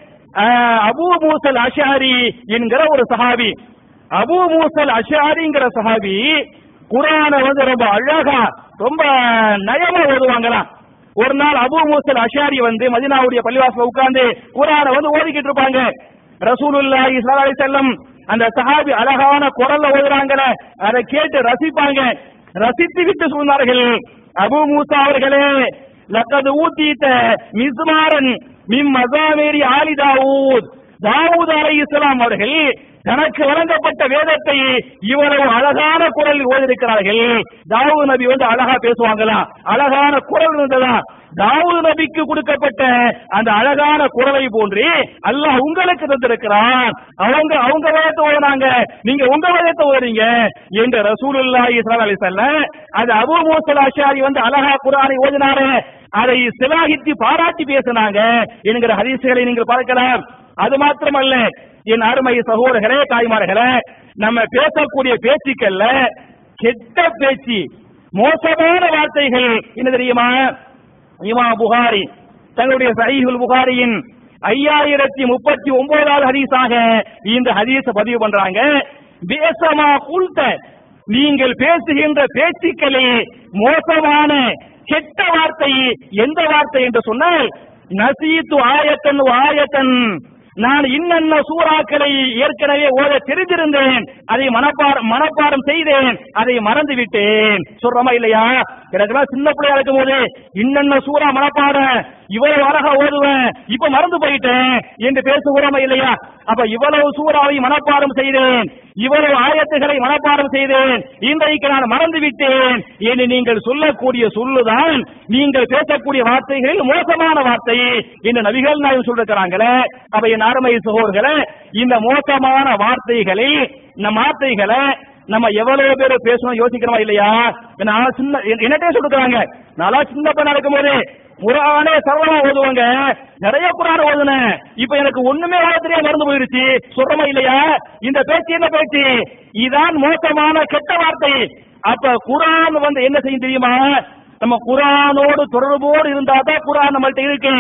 அபூ மூஸல் அஷ்அரி என்கிற ஒரு சஹாபி, அபூ மூஸல் அஷ்அரிங்கிற சஹாபி குர்ஆனை வந்து ரொம்ப அழகா ரொம்ப நயமா ஓதுவாங்களாம். ஒரு நாள் அபூ மூஸல் அஷ்அரி வந்து மதீனாவுடைய பள்ளிவாசல்ல உட்கார்ந்து குர்ஆனை வந்து ஓதிக்கிட்டு இருப்பாங்க. ரசூலுல்லாஹி ஸல்லல்லாஹு அலைஹி வஸல்லம் அந்த சஹாபி அழகான குரல்ல ஓதுறாங்களே அதை கேட்டு ரசிப்பாங்க. ரசித்து விட்டு சொன்னார்கள், அபூ மூஸா அவர்களே, லக்கத் ஊதீத மிஸ்மாரன் மின் மஸாமிரி ஆலி தாவூத், தாவூத் அலைஹிஸ்ஸலாம் அவர்கள் தனக்கு வழங்கப்பட்ட வேதத்தை இவ்வளவு அழகான குரலில் ஓதிருக்கிறார்கள். தாவூத் நபி வந்து அழகா பேசுவாங்களாம், அழகான குரல் இருந்ததா, தாவூத் நபிக்கு கொடுக்கப்பட்ட அந்த அழகான குரலை போன்று அல்லாஹ் உங்களுக்கு தந்திருக்கிறான். அவங்க அவங்க வேதத்தை ஓதுனாங்க, நீங்க உங்க வேதத்தை ஓதுறீங்க என்று ரசூலுல்லாஹி ஸல்லல்லாஹு அலைஹி வஸல்லம் அது அபூ மூஸல் அஷ்அரி வந்து அழகா குர்ஆனை ஓதினாரே அதை சிலாகித்து பாராட்டி பேசினாங்க என்கிற ஹதீஸ்களை நீங்கள் பார்க்கலாம். அது மாத்திரமல்ல என் அருமை சகோதரர்களே, தாய்மார்களே, நம்ம பேசக்கூடிய பேச்சுக்கள்ல கெட்ட பேச்சு, மோசமான வார்த்தைகள் என்ன தெரியுமா? இமாம் புகாரி தங்களுடைய சஹீஹுல் புகாரியின் ஐயாயிரத்தி முப்பத்தி ஒன்பதாவது ஹதீஸாக இந்த ஹதீஸை பதிவு பண்றாங்க. பேசமா குல்த, நீங்கள் பேசுகின்ற பேச்சுக்களே மோசமான கெட்ட வார்த்தை. எந்த வார்த்தை என்று சொன்னால், நசீத்து ஆயத்தன் ஆயத்தன், நான் இன்னென்ன சூறாக்களை ஏற்கனவே ஓத தெரிந்திருந்தேன், அதை மனப்பாடம் மனப்பாடம் செய்தேன், அதை மறந்து விட்டேன். சொல்றமா இல்லையா? எனக்குலாம் சின்ன பிள்ளையா இருக்கும் போது இன்னென்ன சூறா மனப்பாடம், இவ்வளவு அழகா ஓதுவேன், இப்ப மறந்து போயிட்டேன் என்று பேசுகிறோமா இல்லையா? அப்ப இவ்வளவு சூறாவை மனப்பாடம் செய்தேன், இவ்வளவு ஆயத்துகளை மனப்பாடம் செய்தேன், இன்றைக்கு நான் மறந்து விட்டேன் என்று நீங்கள் சொல்லக்கூடிய சொல்லுதான் நீங்கள் பேசக்கூடிய வார்த்தைகளில் மோசமான வார்த்தை என்று நபிகள் நாயகம் சொல்லிருக்கிறாங்களே. அப்ப என் அருமை சகோதரர்களே, இந்த மோசமான வார்த்தைகளை இந்த வார்த்தைகளை நம்ம எவ்வளவு பேர் பேசணும் யோசிக்கிறோமா இல்லையா? நான் சின்ன என்னட்டே சொல்லிருக்காங்க, நல்லா சின்ன பண்ண நடக்கும் போது குர்ஆனே சரளமா ஓதுவாங்க, நிறைய குர்ஆன் ஓதுனேன், இப்ப எனக்கு ஒண்ணுமே ஓத தெரியாம மறந்து போயிருச்சு. சொல்றமா இல்லையா? இந்த பேச்சு என்ன பேச்சு? இதான் மோசமான கெட்ட வார்த்தை. அப்ப குர்ஆன் வந்து என்ன செய்யும் தெரியுமா? நம்ம குர்ஆனோடு தொடர்போடு இருந்தா தான் குர்ஆன் நம்மள்ட்ட இருக்கு.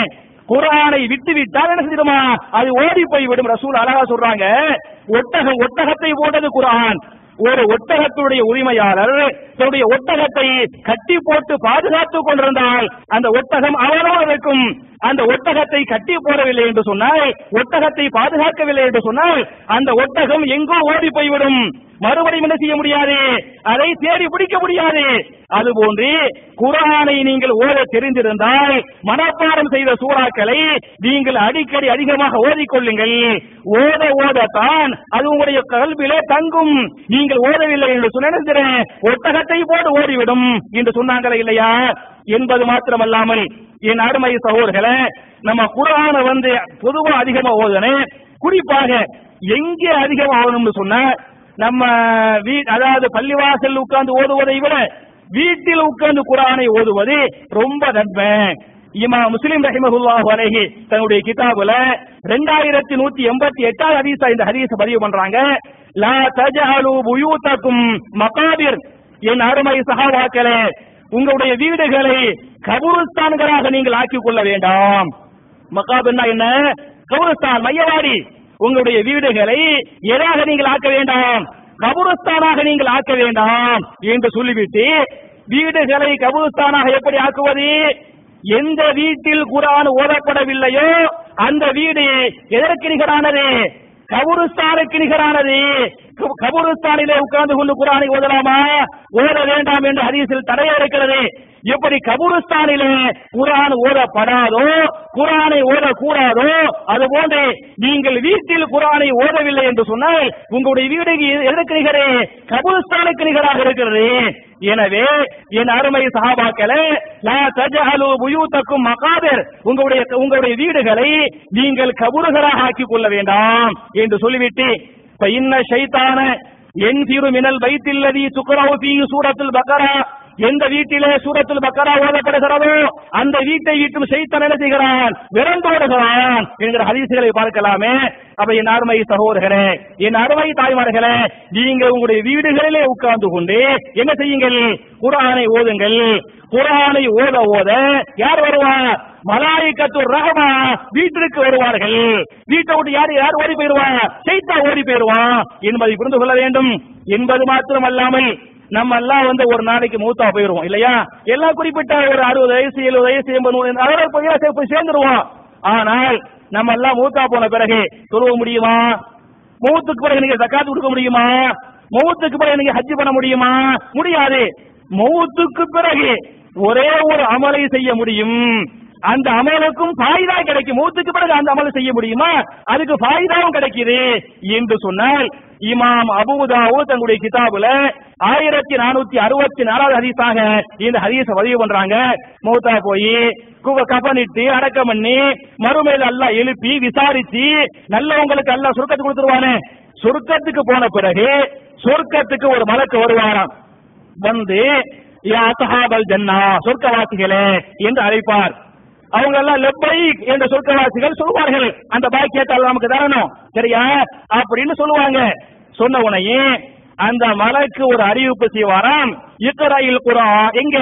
குர்ஆனை விட்டு விட்டால் என்ன செஞ்சிடுமா, அது ஓடி போய்விடும். ரசூல் அழகா சொல்றாங்க, ஒட்டகம் ஒட்டகத்தை போட்டது குர்ஆன். ஒரு ஒட்டகத்துடைய உரிமையாளர் தன்னுடைய ஒட்டகத்தை கட்டி போட்டு பாதுகாத்துக் கொண்டிருந்தால் அந்த ஒட்டகம் அவனோடு இருக்கும். அந்த ஒட்டகத்தை கட்டி போடவில்லை என்று சொன்னால், ஒட்டகத்தை பாதுகாக்கவில்லை என்று சொன்னால் அந்த ஒட்டகம் எங்கோ ஓடி போய்விடும். மறுபடியும் என்ன செய்ய முடியாது, அதை தேடி பிடிக்க முடியாது. அதுபோன்று குர்ஆனை நீங்கள் ஓத தெரிந்திருந்தால் மனப்பாடம் செய்த சூறாக்களை நீங்கள் அடிக்கடி அதிகமாக ஓதிக்கொள்ளுங்கள். ஓத ஓதத்தான் அது உங்களுடைய கல்விலே தங்கும். நீங்கள் ஓதவில்லை என்று சொன்ன ஒட்டகத்தை போட்டு ஓடிவிடும் என்று சொன்னாங்களே இல்லையா என்பது மாத்திரமல்லாமல் என் அருமை சகோதரர்களே, நம்ம குர்ஆனை வந்து பொதுவா அதிகமா ஓதணும். குறிப்பாக எங்கே அதிகமா ஓதணும்னு சொன்னா, நம்ம அதாவது பள்ளிவாசல் உட்கார்ந்து ஓதுவதை விட வீட்டில் உட்கார்ந்து குர்ஆனை ஓதுவது ரொம்ப நன்மை. இமாம் முஸ்லிம் ரஹிமஹுல்லாஹு அலைஹி தன்னுடைய கிதாபுல இரண்டாயிரத்தி நூத்தி எண்பத்தி எட்டாவது ஹதீஸா இந்த ஹதீஸ பதிவு பண்றாங்க. லா தஜஅலு புயூதக்கும் மகாபிர், என் அருமை சஹாபாக்களே, உங்களுடைய வீடுகளை கபுருஸ்தான்களாக நீங்கள் ஆக்கிக் கொள்ள வேண்டாம். மகாபிர்னா என்ன? கபுருஸ்தான், மையவாடி. உங்களுடைய வீடுகளை எதாக நீங்கள் ஆக்க வேண்டாம், கபுருஸ்தானாக நீங்கள் ஆக்க வேண்டாம் என்று சொல்லிவிட்டு, வீடுகளை கபுருஸ்தானாக எப்படி ஆக்குவது? எந்த வீட்டில் குர்ஆன் ஓதப்படவில்லையோ அந்த வீடு எதற்கு நிகரானது? கபுருஸ்தானுக்கு நிகரானது. கபுருஸ்தானிலே உட்கார்ந்து கொண்டு குர்ஆனை ஓதலாமா? ஓத வேண்டாம் என்று ஹதீஸில் தடை இருக்கிறது. எப்படி கபுருஸ்தானிலே குர்ஆன் ஓதப்படாதோ, குர்ஆனை ஓதக்கூடாதோ, அதுபோன்று நீங்கள் வீட்டில் குர்ஆனை ஓதவில்லை என்று சொன்னால் உங்களுடைய வீடு எதற்கு நிகரே? கபுருஸ்தானுக்கு நிகராக இருக்கிறது. எனவே என் அருமை சஹாபாக்களே, லா தஜஅலு புயூதக்கும் மகாபிர், உங்களுடைய உங்களுடைய வீடுகளை நீங்கள் கபறுகளாக ஆக்கிக் கொள்ள வேண்டாம் என்று சொல்லிவிட்டு, இன்ன ஷைத்தான யன்ஃபிரு மினல் பைத்தில்லதி துக்ரவு ஃபீஹி சூரத்துல் பக்கரா, எந்த வீட்டிலே சூரத்துல் பக்கரா ஓதப்படுகிறதோ அந்த வீட்டை விட்டு ஷைத்தான் என்ன செய்கிறான்? விரண்டோடுகிறான் என்கிற ஹதீஸ்களை பார்க்கலாமே. அப்ப என் அருமை சகோதரர்களே, என் அருமை தாய்மார்களே, நீங்கள் உங்களுடைய வீடுகளிலே உட்கார்ந்து கொண்டு என்ன செய்யுங்கள்? குர்ஆனை ஓதுங்கள். குர்ஆனை ஓத ஓத யார் வருவார்? மலாயிகத்து ரஹ்மா வீட்டிற்கு வருவார்கள். வீட்டை விட்டு யார் யார் ஓடி போயிருவான்? ஷைத்தான் ஓடி போயிருவான் என்பதை புரிந்து கொள்ள வேண்டும். என்பது மாத்திரமல்லாமல் நம்ம எல்லாம் வந்து ஒரு நாளைக்கு மூத்தா போயிருவோம் இல்லையா? எல்லாம் குறிப்பிட்ட ஒரு அறுபது வயசு எழுபது வயசு எண்பது அதோட போய் சேர்ந்துருவோம். ஆனால் நம்ம எல்லாம் மூத்தா போன பிறகு சொல்ல முடியுமா? மௌத்துக்கு பிறகு நீங்க ஜக்காத் கொடுக்க முடியுமா? மௌத்துக்கு பிறகு நீங்க ஹஜ் பண்ண முடியுமா? முடியாது. மௌத்துக்கு பிறகு ஒரே ஒரு அமலை செய்ய முடியும். அந்த அமலுக்கும் ஃபாயிதா கிடைக்கும். மௌத்துக்கு பிறகு அந்த அமலை செய்ய முடியுமா? அதுக்கு ஃபாயிதாவும் கிடைக்குது என்று சொன்னால், இமாம் அபூ தாவூத் தங்களுடைய கிதாபுல ஆயிரத்தி நானூத்தி அறுபத்தி நாலாவது ஹதீஸாக இந்த ஹதீஸை பதிவு பண்றாங்க. மௌத்தா போய் கபனிட்டு அடக்கம் பண்ணி மறுமையில அல்லாஹ் எழுப்பி விசாரிச்சு நல்லவங்களுக்கு அல்லாஹ் சொர்க்கத்துக்கு கொடுத்துருவானே. சொர்க்கத்துக்கு போன பிறகு சொர்க்கத்துக்கு ஒரு மலக்கு வருவாராம். வந்து யா அஸ்ஹாபல் ஜன்னா, சொர்க்கவாசிகளே என்று அழைப்பார். அவங்க எல்லாம் லெப்பைக் என்ற சொர்க்கவாசிகள் சொல்வார்கள், அந்த பாக்கியத்தை அல்லாஹ் நமக்கு தரணும் சரியா அப்படின்னு சொல்லுவாங்க. சொன்ன உடனே அந்த மலக்கு ஒரு அறிவிப்பு செய்வாராம், இக்ராயில் குர்ஆன். எங்க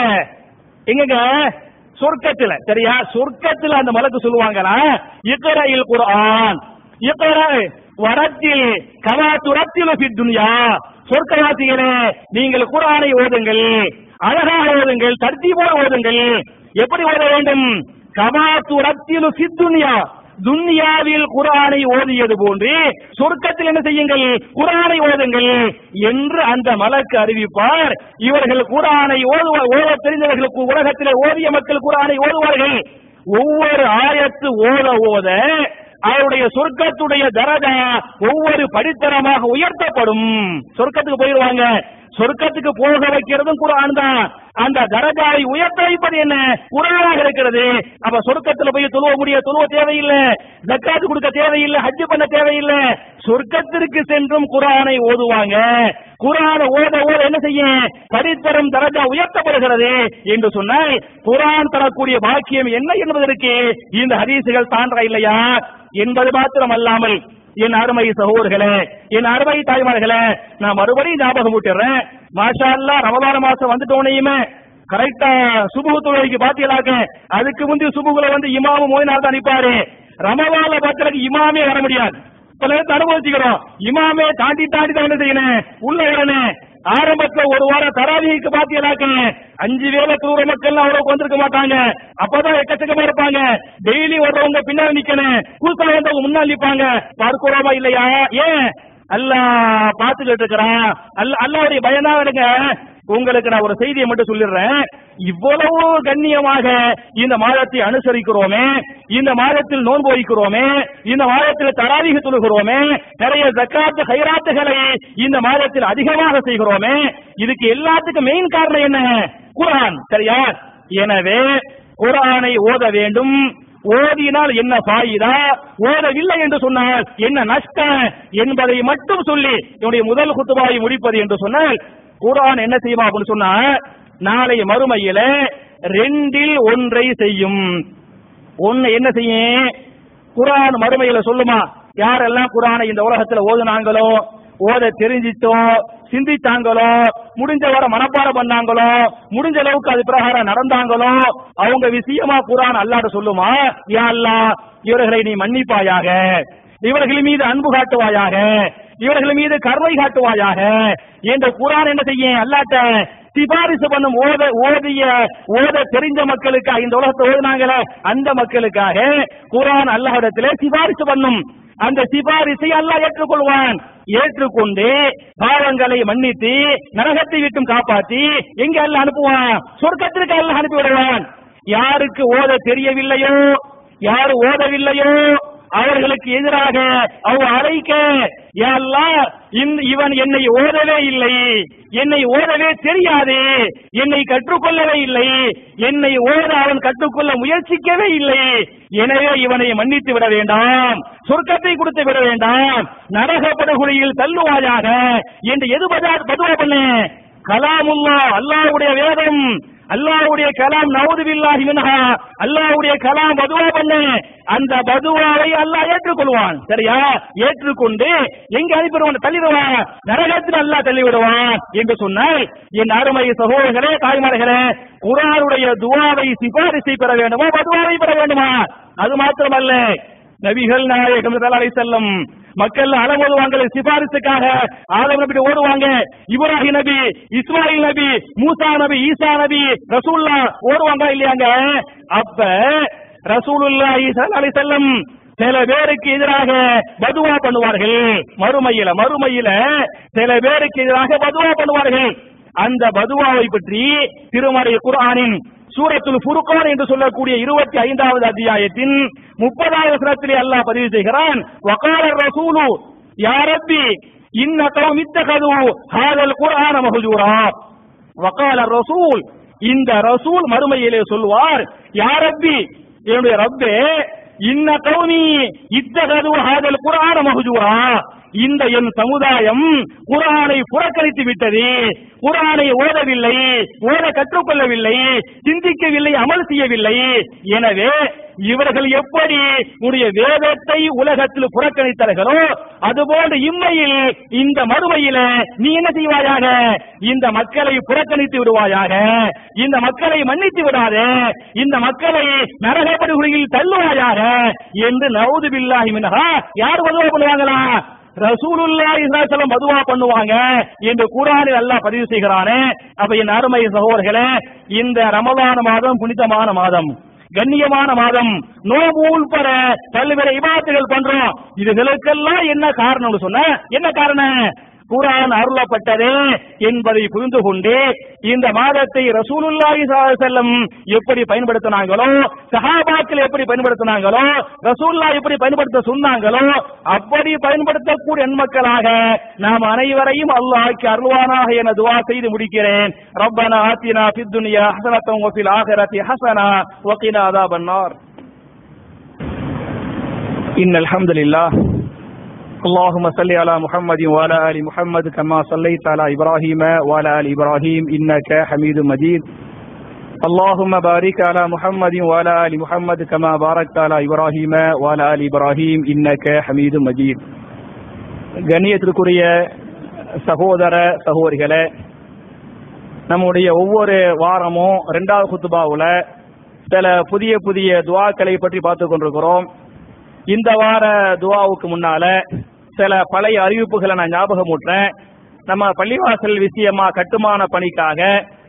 எங்க சொர்க்கத்துல சரியா? சொர்க்கத்துல அந்த மலக்கு சொல்லுவாங்களா, இக்ராயில் குர்ஆன், இக்ரா வரத்தில் கமா துரத்திலு ஃபித் துன்யா, சொர்க்கவாசிகளே நீங்கள் குர்ஆனை ஓதுங்கள், அழகாக ஓதுங்கள், தர்த்தீபோட ஓதுங்கள். எப்படி ஓத வேண்டும்? கமா துரத்திலு ஃபித் துன்யா, துன்யாவில் குர்ஆனை ஓதியது போன்று சொர்க்கத்தில் என்ன செய்யுங்கள்? குர்ஆனை ஓதுங்கள் என்று அந்த மலக்கு அறிவிப்பார். இவர்கள் குர்ஆனை ஓதுவ ஓத தெரிந்தவர்களுக்கு உலகத்திலே ஓதிய மக்கள் குர்ஆனை ஓதுவார்கள். ஒவ்வொரு ஆயத்து ஓத ஓத அவருடைய சொர்க்கத்துடைய தரஜா ஒவ்வொரு படித்தரமாக உயர்த்தப்படும். சொர்க்கத்துக்கு போயிடுவாங்க. சொர்க்கத்துக்கு போக வைக்கிறதும் குர்ஆன் தான். அந்த தரஜாவை உயர்த்த வைப்பது என்ன? குர்ஆனாக இருக்கிறது. அப்ப சொர்க்கத்துல போய் தொழுவ முடிய தொழுவ தேவையில்லை, ஜக்காத் கொடுக்க தேவையில்லை, ஹஜ் பண்ண தேவையில்லை. சொர்க்கத்திற்கு சென்றும் குர்ஆனை ஓதுவாங்க. குர்ஆனை ஓத ஓத என்ன செய்யும்? படித்தரம் தரஜா உயர்த்தப்படுகிறது என்று சொன்னால் குர்ஆன் தரக்கூடிய பாக்கியம் என்ன என்பதற்கு இந்த ஹதீசுகள் சான்றா இல்லையா என்பது மாத்திரம் அல்லாமல், என் அருமை சகோதரர்களே, என் அருமை தாய்மார்களே, நான் மறுபடியும் ஞாபகம் ஊட்டுறேன். மாஷா அல்லாஹ் ரமலான் மாசம் வந்துட்டோனையுமே கரெக்டா சுபுஹ் தொழுகைக்கு பாத்தீங்களாக்க அதுக்கு முந்தைய சுபுகுல வந்து இமாமு மோயினால் தான் நிப்பாரு. ரமலான்ல பாத்தீங்கன்னா இமாமே வர முடியாது. இப்ப நேரத்தை அனுபவிச்சுக்கிறோம். இமாமே தாண்டி தாண்டி தான் என்ன செய்யணும் உள்ள வரணும். ஆரம்பத்துல ஒரு வாரம் தராவிக்கு பாத்தீங்களாக்க அஞ்சு வேலை தூர மக்கள் அவ்வளவுக்கு வந்திருக்க மாட்டாங்க. அப்பதான் எக்கச்சக்கமா இருப்பாங்க. டெய்லி வர்றவங்க பின்னாடி நிக்கணும், கூட்டா வந்தவங்க முன்னாடி நிப்பாங்க. பார்க்கிறோமா இல்லையா? ஏன் அல்லாஹ் பாத்துக்கிட்டு இருக்கிறான். அல்ல அல்லாஹ்வுடைய பயனா இருங்க. உங்களுக்கு நான் ஒரு செய்தியை மட்டும் சொல்லிடுறேன். இவ்வளவு கண்ணியமாக இந்த மாதத்தை அனுசரிக்கிறோமே, இந்த மாதத்தில் நோன்பு வைக்கிறோமே, இந்த மாதத்தில் தராவீஹ் தொழுகிறோமே, நிறைய ஜக்காத் ஹைராத்துகளை இந்த மாதத்தில் அதிகமாக செய்கிறோமே, இதுக்கு எல்லாத்துக்கும் மெயின் காரணம் என்ன? குர்ஆன். சரியா? எனவே குர்ஆனை ஓத வேண்டும். ஓதினால் என்ன ஃபாயிதா, ஓதவில்லை என்று சொன்னால் என்ன நஷ்டம் என்பதை மட்டும் சொல்லி என்னுடைய முதல் குத்துபாவை முடிப்பது என்று சொன்னால், குர்ஆன் என்ன செய்யுமா அப்படின்னு சொன்னா, நாளை மறுமையில ரெண்டில் ஒன்றை செய்யும். ஒன்னு என்ன செய்யும்? குர்ஆன் மறுமையில சொல்லுமா, யாரெல்லாம் குர்ஆனை இந்த உலகத்துல ஓதுனாங்களோ, ஓத தெரிஞ்சிட்டோ, சிந்தித்தாங்களோ, முடிஞ்ச வர மனப்பாடம் பண்ணாங்களோ, முடிஞ்ச அளவுக்கு அது பிரகாரம் நடந்தாங்களோ, அவங்க விஷயமா குர்ஆன் அல்லாஹ்ட்ட சொல்லுமா, யா அல்லாஹ் இவர்களை நீ மன்னிப்பாயாக, இவர்கள் மீது அன்பு காட்டுவாயாக, இவர்கள் மீது கருணை காட்டுவாயாக என்ற குர்ஆன் என்ன செய்யும்? அல்லாஹ்ட்ட சிபாரிசு பண்ணும். ஓத ஓதிய ஓத தெரிஞ்ச மக்களுக்காக, இந்த உலகத்தை ஓதுனாங்களே அந்த மக்களுக்காக குர்ஆன் அல்லாஹ்விடத்திலே சிபாரிசு பண்ணும். அந்த சிபாரிசை அல்லாஹ் ஏற்றுக்கொள்வான். ஏற்றுக்கொண்டு பாவங்களை மன்னித்து நரகத்தை விட்டும் காப்பாற்றி எங்க அல்லாஹ் அனுப்புவான்? சொர்க்கத்திற்கு அல்லாஹ் அனுப்பி விடுவான். யாருக்கு ஓத தெரியவில்லையோ, யாரு ஓதவில்லையோ அவர்களுக்கு எதிராக அவ அழைக்க, யா அல்லாஹ் இவன் என்னை ஓதவே இல்லை, என்னை ஓதவே தெரியாது, என்னை கற்றுக்கொள்ளவே இல்லை, என்னை ஓத அவன் கற்றுக்கொள்ள முயற்சிக்கவே இல்லை, எனவே இவனை மன்னித்து விட வேண்டாம், சொர்க்கத்தை கொடுத்து விட வேண்டாம், நரக படுகொலையில் தள்ளுவாயாக என்று எது பதுவா பண்ண? கலாமுல்லாஹ், அல்லாஹ்வுடைய வேதம், அல்லாஹ்வுடைய கலாம், நவுது பில்லாஹி மின்ஹா, அல்லாஹ்வுடைய கலாம் பதுவா பண்ண, அந்த பதுவாவை அல்லாஹ் ஏற்றுக்கொள்வான். சரியா? ஏற்றுக்கொண்டு எங்க அனுப்பிடுவான்? தள்ளிடுவான், நரகத்தில் அல்லாஹ் தள்ளிவிடுவான் என்று சொன்னால், என் அருமை சகோதரர்களே, தாய்மார்களே, குர்ஆனுடைய துஆவை சிபாரிசை பெற வேண்டுமா, பதுவாவை பெற வேண்டுமா? அது மாத்திரமல்ல, நபிகள் நாயகம் ஸல்லல்லாஹு அலைஹி வஸல்லம் மக்கள் அலமோதுவாங்க சிபாரிசுக்காக. ஆதம் நபி ஓடுவாங்க, இப்ராஹிம் நபி, இஸ்மாயில் நபி, மூசா நபி, ஈசா நபி, ரசூலுல்லாஹ் ஓடுவாங்க இல்லையாங்க? அப்ப ரசூலுல்லாஹி ஸல்லல்லாஹு அலைஹி வஸல்லம் சில பேருக்கு எதிராக பதுவா பண்ணுவார்கள். மறுமையில மறுமையில சில பேருக்கு எதிராக பதுவா பண்ணுவார்கள். அந்த பதுவாவை பற்றி திருமறை குர்ஆனின் சூரத்துல் ஃபுர்கான் என்று சொல்லக்கூடிய இருபத்தி ஐந்தாவது அத்தியாயத்தின் முப்பதாவது வசனத்திலே அல்லாஹ் பதிவு செய்கிறான், வகால ரசூலு யா ரப்பி இன்ன கௌமி இத்தகது ஹாதல் குர்ஆன மஹ்ஜூரா. வகால ரசூல், இந்த ரசூல் மறுமையிலே சொல்வார், யா ரப்பி என்னுடைய ரப்பே, இன்ன கௌமி இத்தகது ஹாதல் குர்ஆன மஹ்ஜூரா, இந்த என் சமுதாயம் குர்ஆனை புறக்கணித்து விட்டது, குர்ஆனை ஓதவில்லை, ஓத கற்றுக்கொள்ளவில்லை, சிந்திக்கவில்லை, அமல் செய்யவில்லை. எனவே இவர்கள் எப்படி உடைய வேதத்தை உலகத்தில் புறக்கணித்தார்களோ அதுபோன்று இம்மையில் இந்த மறுமையில நீ என்ன செய்வாயாக? இந்த மக்களை புறக்கணித்து விடுவாயாக, இந்த மக்களை மன்னித்து விடாதே, இந்த மக்களை நரக படுகொலையில் தள்ளுவாயாக என்று நவுது பில்லாஹி மின்ஹா யார் பதுவா பண்ணுவாங்களா? ரசூலுல்லாஹி ஸல்லல்லாஹு அலைஹி வஸல்லம் பதுவா பண்ணுவாங்க என்று குர்ஆனில் அல்லாஹ் பதிவு செய்கிறானே. அப்ப என் அருமை சகோதரர்களே, இந்த ரமலான் மாதம் புனிதமான மாதம், கண்ணியமான மாதம், நோன்பு உள்பட பல்வேறு இபாதத்துகள் பண்றோம். இதுகளுக்கெல்லாம் என்ன காரணம் சொன்ன? என்ன காரணம்? குர்ஆன் அருளப்பட்டது என்பதை புரிந்து கொண்டு இந்த மாதத்தை ரசூலுல்லாஹி ஸல்லல்லாஹு அலைஹி வஸல்லம் எப்படி பயன்படுத்தினாங்களோ, சஹாபாக்கள் எப்படி பயன்படுத்தினாங்களோ, ரசூலுல்லாஹ் எப்படி பயன்படுத்த சொன்னாங்களோ அப்படி பயன்படுத்தக்கூடிய நன்மக்களாக நாம் அனைவரையும் அல்லாஹ்க்கு அருள்வானாக என துஆ செய்து முடிக்கிறேன். ரப்பனா ஆத்தினா ஃபித் துன்யா ஹஸனத்தன் வ ஃபில் ஆখিরাতি ஹஸனா வ கினா அஸாபன்னார். இன்னல் ஹம்துலில்லாஹ் اللهم صل على محمد وعلى آل محمد كما صليت على إبراهيم وعلى آل إبراهيم إنك حميد مجيد. اللهم بارك على محمد وعلى آل محمد كما باركت على إبراهيم وعلى آل إبراهيم إنك حميد مجيد. கண்ணியத்திற்குரிய சகோதர சகோதரிகளே, நம்முடைய ஒவ்வொரு வாரமும் இரண்டாவது குத்துபாவுல சில புதிய புதிய துவாக்களை பற்றி பார்த்து கொண்டிருக்கிறோம். இந்த வார துவாவுக்கு முன்னால சில பழைய அறிவிப்புகளை நான் ஞாபகம் ஊட்டுறேன். நம்ம பள்ளிவாசல் விஷயமா கட்டுமான பணிக்காக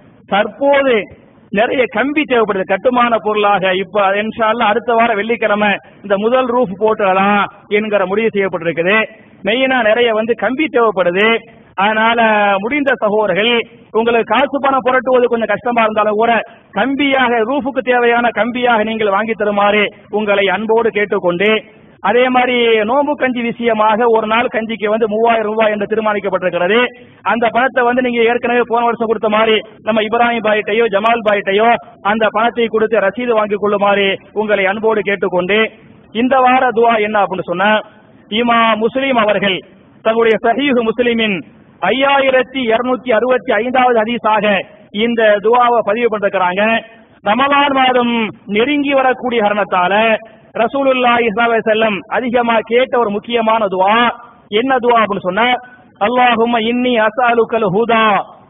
தற்போது நிறைய கம்பி தேவைப்படுது கட்டுமான பொருளாக. இப்ப இன்ஷா அல்லாஹ் அடுத்த வாரம் வெள்ளிக்கிழமை இந்த முதல் ரூஃப் போட்டுடலாம் என்கிற முடிவு செய்யப்பட்டிருக்குது. மெயினா நிறைய வந்து கம்பி தேவைப்படுது. அதனால முடிந்த சகோதரர்கள் உங்களுக்கு காசு பணம் புரட்டுவது கொஞ்சம் கஷ்டமா இருந்தாலும் கூட கம்பியாக ரூஃபுக்கு தேவையான கம்பியாக நீங்கள் வாங்கி தருமாறு உங்களை அன்போடு கேட்டுக்கொண்டு, அதே மாதிரி நோம்பு கஞ்சி விஷயமாக ஒரு நாள் கஞ்சிக்கு வந்து மூவாயிரம் ரூபாய் என்று தீர்மானிக்கப்பட்டிருக்கிறது. அந்த பணத்தை வந்து நீங்க ஏற்கனவே போன வருஷம் கொடுத்த மாதிரி நம்ம இப்ராஹிம் பாயிட்டையோ ஜமால் பாயிட்டையோ அந்த பணத்தை கொடுத்து ரசீது வாங்கிக் கொள்ளுமாறு உங்களை அன்போடு கேட்டுக்கொண்டு, இந்த வார துவா என்ன அப்படின்னு சொன்னா, இமா முஸ்லிம் அவர்கள் தங்களுடைய சஹீஹ் முஸ்லிமின் ஐயாயிரத்தி இருநூத்தி அறுபத்தி ஐந்தாவது ஹதீஸாக இந்த துவாவை பதிவு பண்ணிருக்கிறாங்க. ரமலான் மாதம் நெருங்கி வரக்கூடிய காரணத்தால ரசூலுல்லாஹி ஸல்லல்லாஹு அலைஹி வஸல்லம் அதிகமா கேட்ட ஒரு முக்கியமான துவா என்ன துவா அப்படின்னு சொன்னா, அல்லாஹும்ம இன்னி அஸ்அலுக்கல் ஹுதா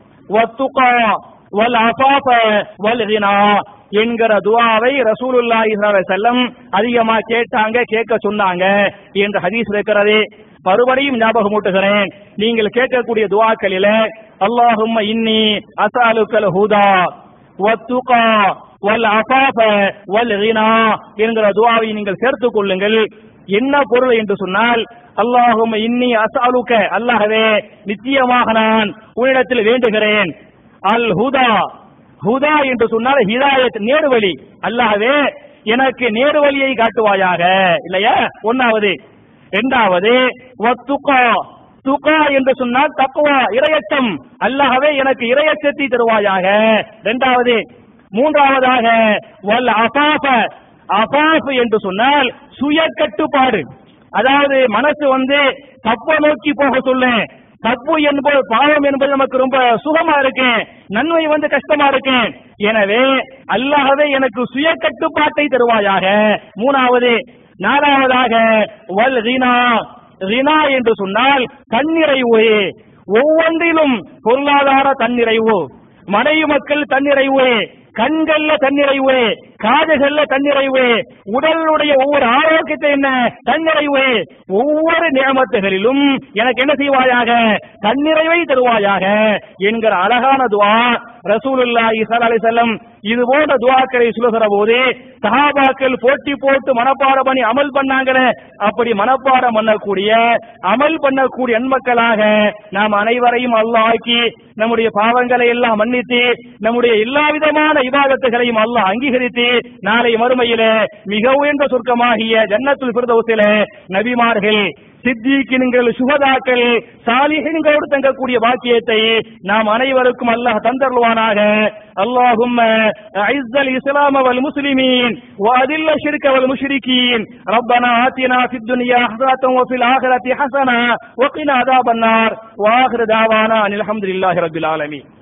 வத்துகா வல் அஃபாஃப வல் கினா என்கிற துவாவை ரசூலுல்லாஹி ஸல்லல்லாஹு அலைஹி வஸல்லம் அதிகமா கேட்டாங்க, கேட்க சொன்னாங்க என்ற ஹதீஸ் இருக்கிறது. மறுபடியும் ஞாபகம் ஊட்டுகிறேன், நீங்கள் கேட்கக்கூடிய துவாக்களில அல்லாஹும்ம இன்னி அஸ்அலுக்கல் ஹுதா வத்துகா வல் அஃபாஃப வல் கினா என்கிற துவாவை நீங்கள் சேர்த்துக் கொள்ளுங்கள். என்ன பொருள் என்று சொன்னால், அல்லாஹும்ம இன்னி அஸ்அலுக அல்லாஹ்வே நிச்சயமாக நான் உன்னிடத்தில் வேண்டுகிறேன், அல் ஹுதா ஹுதா என்று சொன்னால் ஹிதாயத் நேர்வழி, அல்லாஹ்வே எனக்கு நேர்வழியை காட்டுவாயாக இல்லையா, ஒன்னாவது. இரண்டாவது வத்துகா துகா என்று சொன்னால் தக்வா இறையச்சம், அல்லாஹ்வே எனக்கு இறையச்சத்தை தருவாயாக இரண்டாவது. மூன்றாவதாக வல் அஃபாஃப அஃபாஃப் என்று சொன்னால் சுய கட்டுப்பாடு, அதாவது மனசு வந்து தப்ப நோக்கி போக சொல்ல, தப்பு என்பது பாவம் என்பது நமக்கு ரொம்ப சுகமா இருக்கு, நன்மை வந்து கஷ்டமா இருக்கு, எனவே அல்லாஹ்வே எனக்கு சுய கட்டுப்பாட்டை தருவாயாக மூணாவது. நாலாவதாக வல் கினா கினா என்று சொன்னால் தன்னிறைவு, ஒவ்வொன்றிலும் பொருளாதார தன்னிறைவு, மனைவி மக்கள் தன்னிறைவு, கண்கள்ல தன்னிறைவு, காதுகள்ல தன்னிறைவு, உடலுடைய ஒவ்வொரு ஆரோக்கியத்தை என்ன தன்னிறைவு, ஒவ்வொரு நியமத்துகளிலும் எனக்கு என்ன செய்வாயாக தன்னிறைவை தருவாயாக என்கிற அழகான துவா ரசூலுல்லாஹி ஸல்லல்லாஹு அலைஹி வஸல்லம் இது போன்ற துவாக்களை சொல்லுகிற போது சஹாபாக்கள் போட்டி போட்டு மனப்பாடம் பண்ணி அமல் பண்ணாங்களே, அப்படி மனப்பாடம் பண்ணக்கூடிய அமல் பண்ணக்கூடிய நன்மக்களாக நாம் அனைவரையும் அல்லாஹ் ஆக்கி நம்முடைய பாவங்களை எல்லாம் மன்னித்து நம்முடைய எல்லா விதமான இபாதத்துகளையும் அல்லாஹ் அங்கீகரித்து நாளை மறுமையிலே மிக உயர்ந்த சொர்க்கமாகிய ஜன்னத்துல் ஃபிர்தௌஸிலே நபிமார்கள் சித்திகீன்கள் சுஹதாக்கள் சாலிஹீன்களோடு தங்கக்கூடிய பாக்கியத்தை நாம் அனைவருக்கும் அல்லாஹ் தந்தருள்வானாக. اللهم اعز الاسلام والمسلمين واذل الشرك والمشركين ربنا آتنا في الدنيا حسنة وفي الآخرة حسنة وقنا عذاب النار واخر دعوانا ان الحمد لله رب العالمين.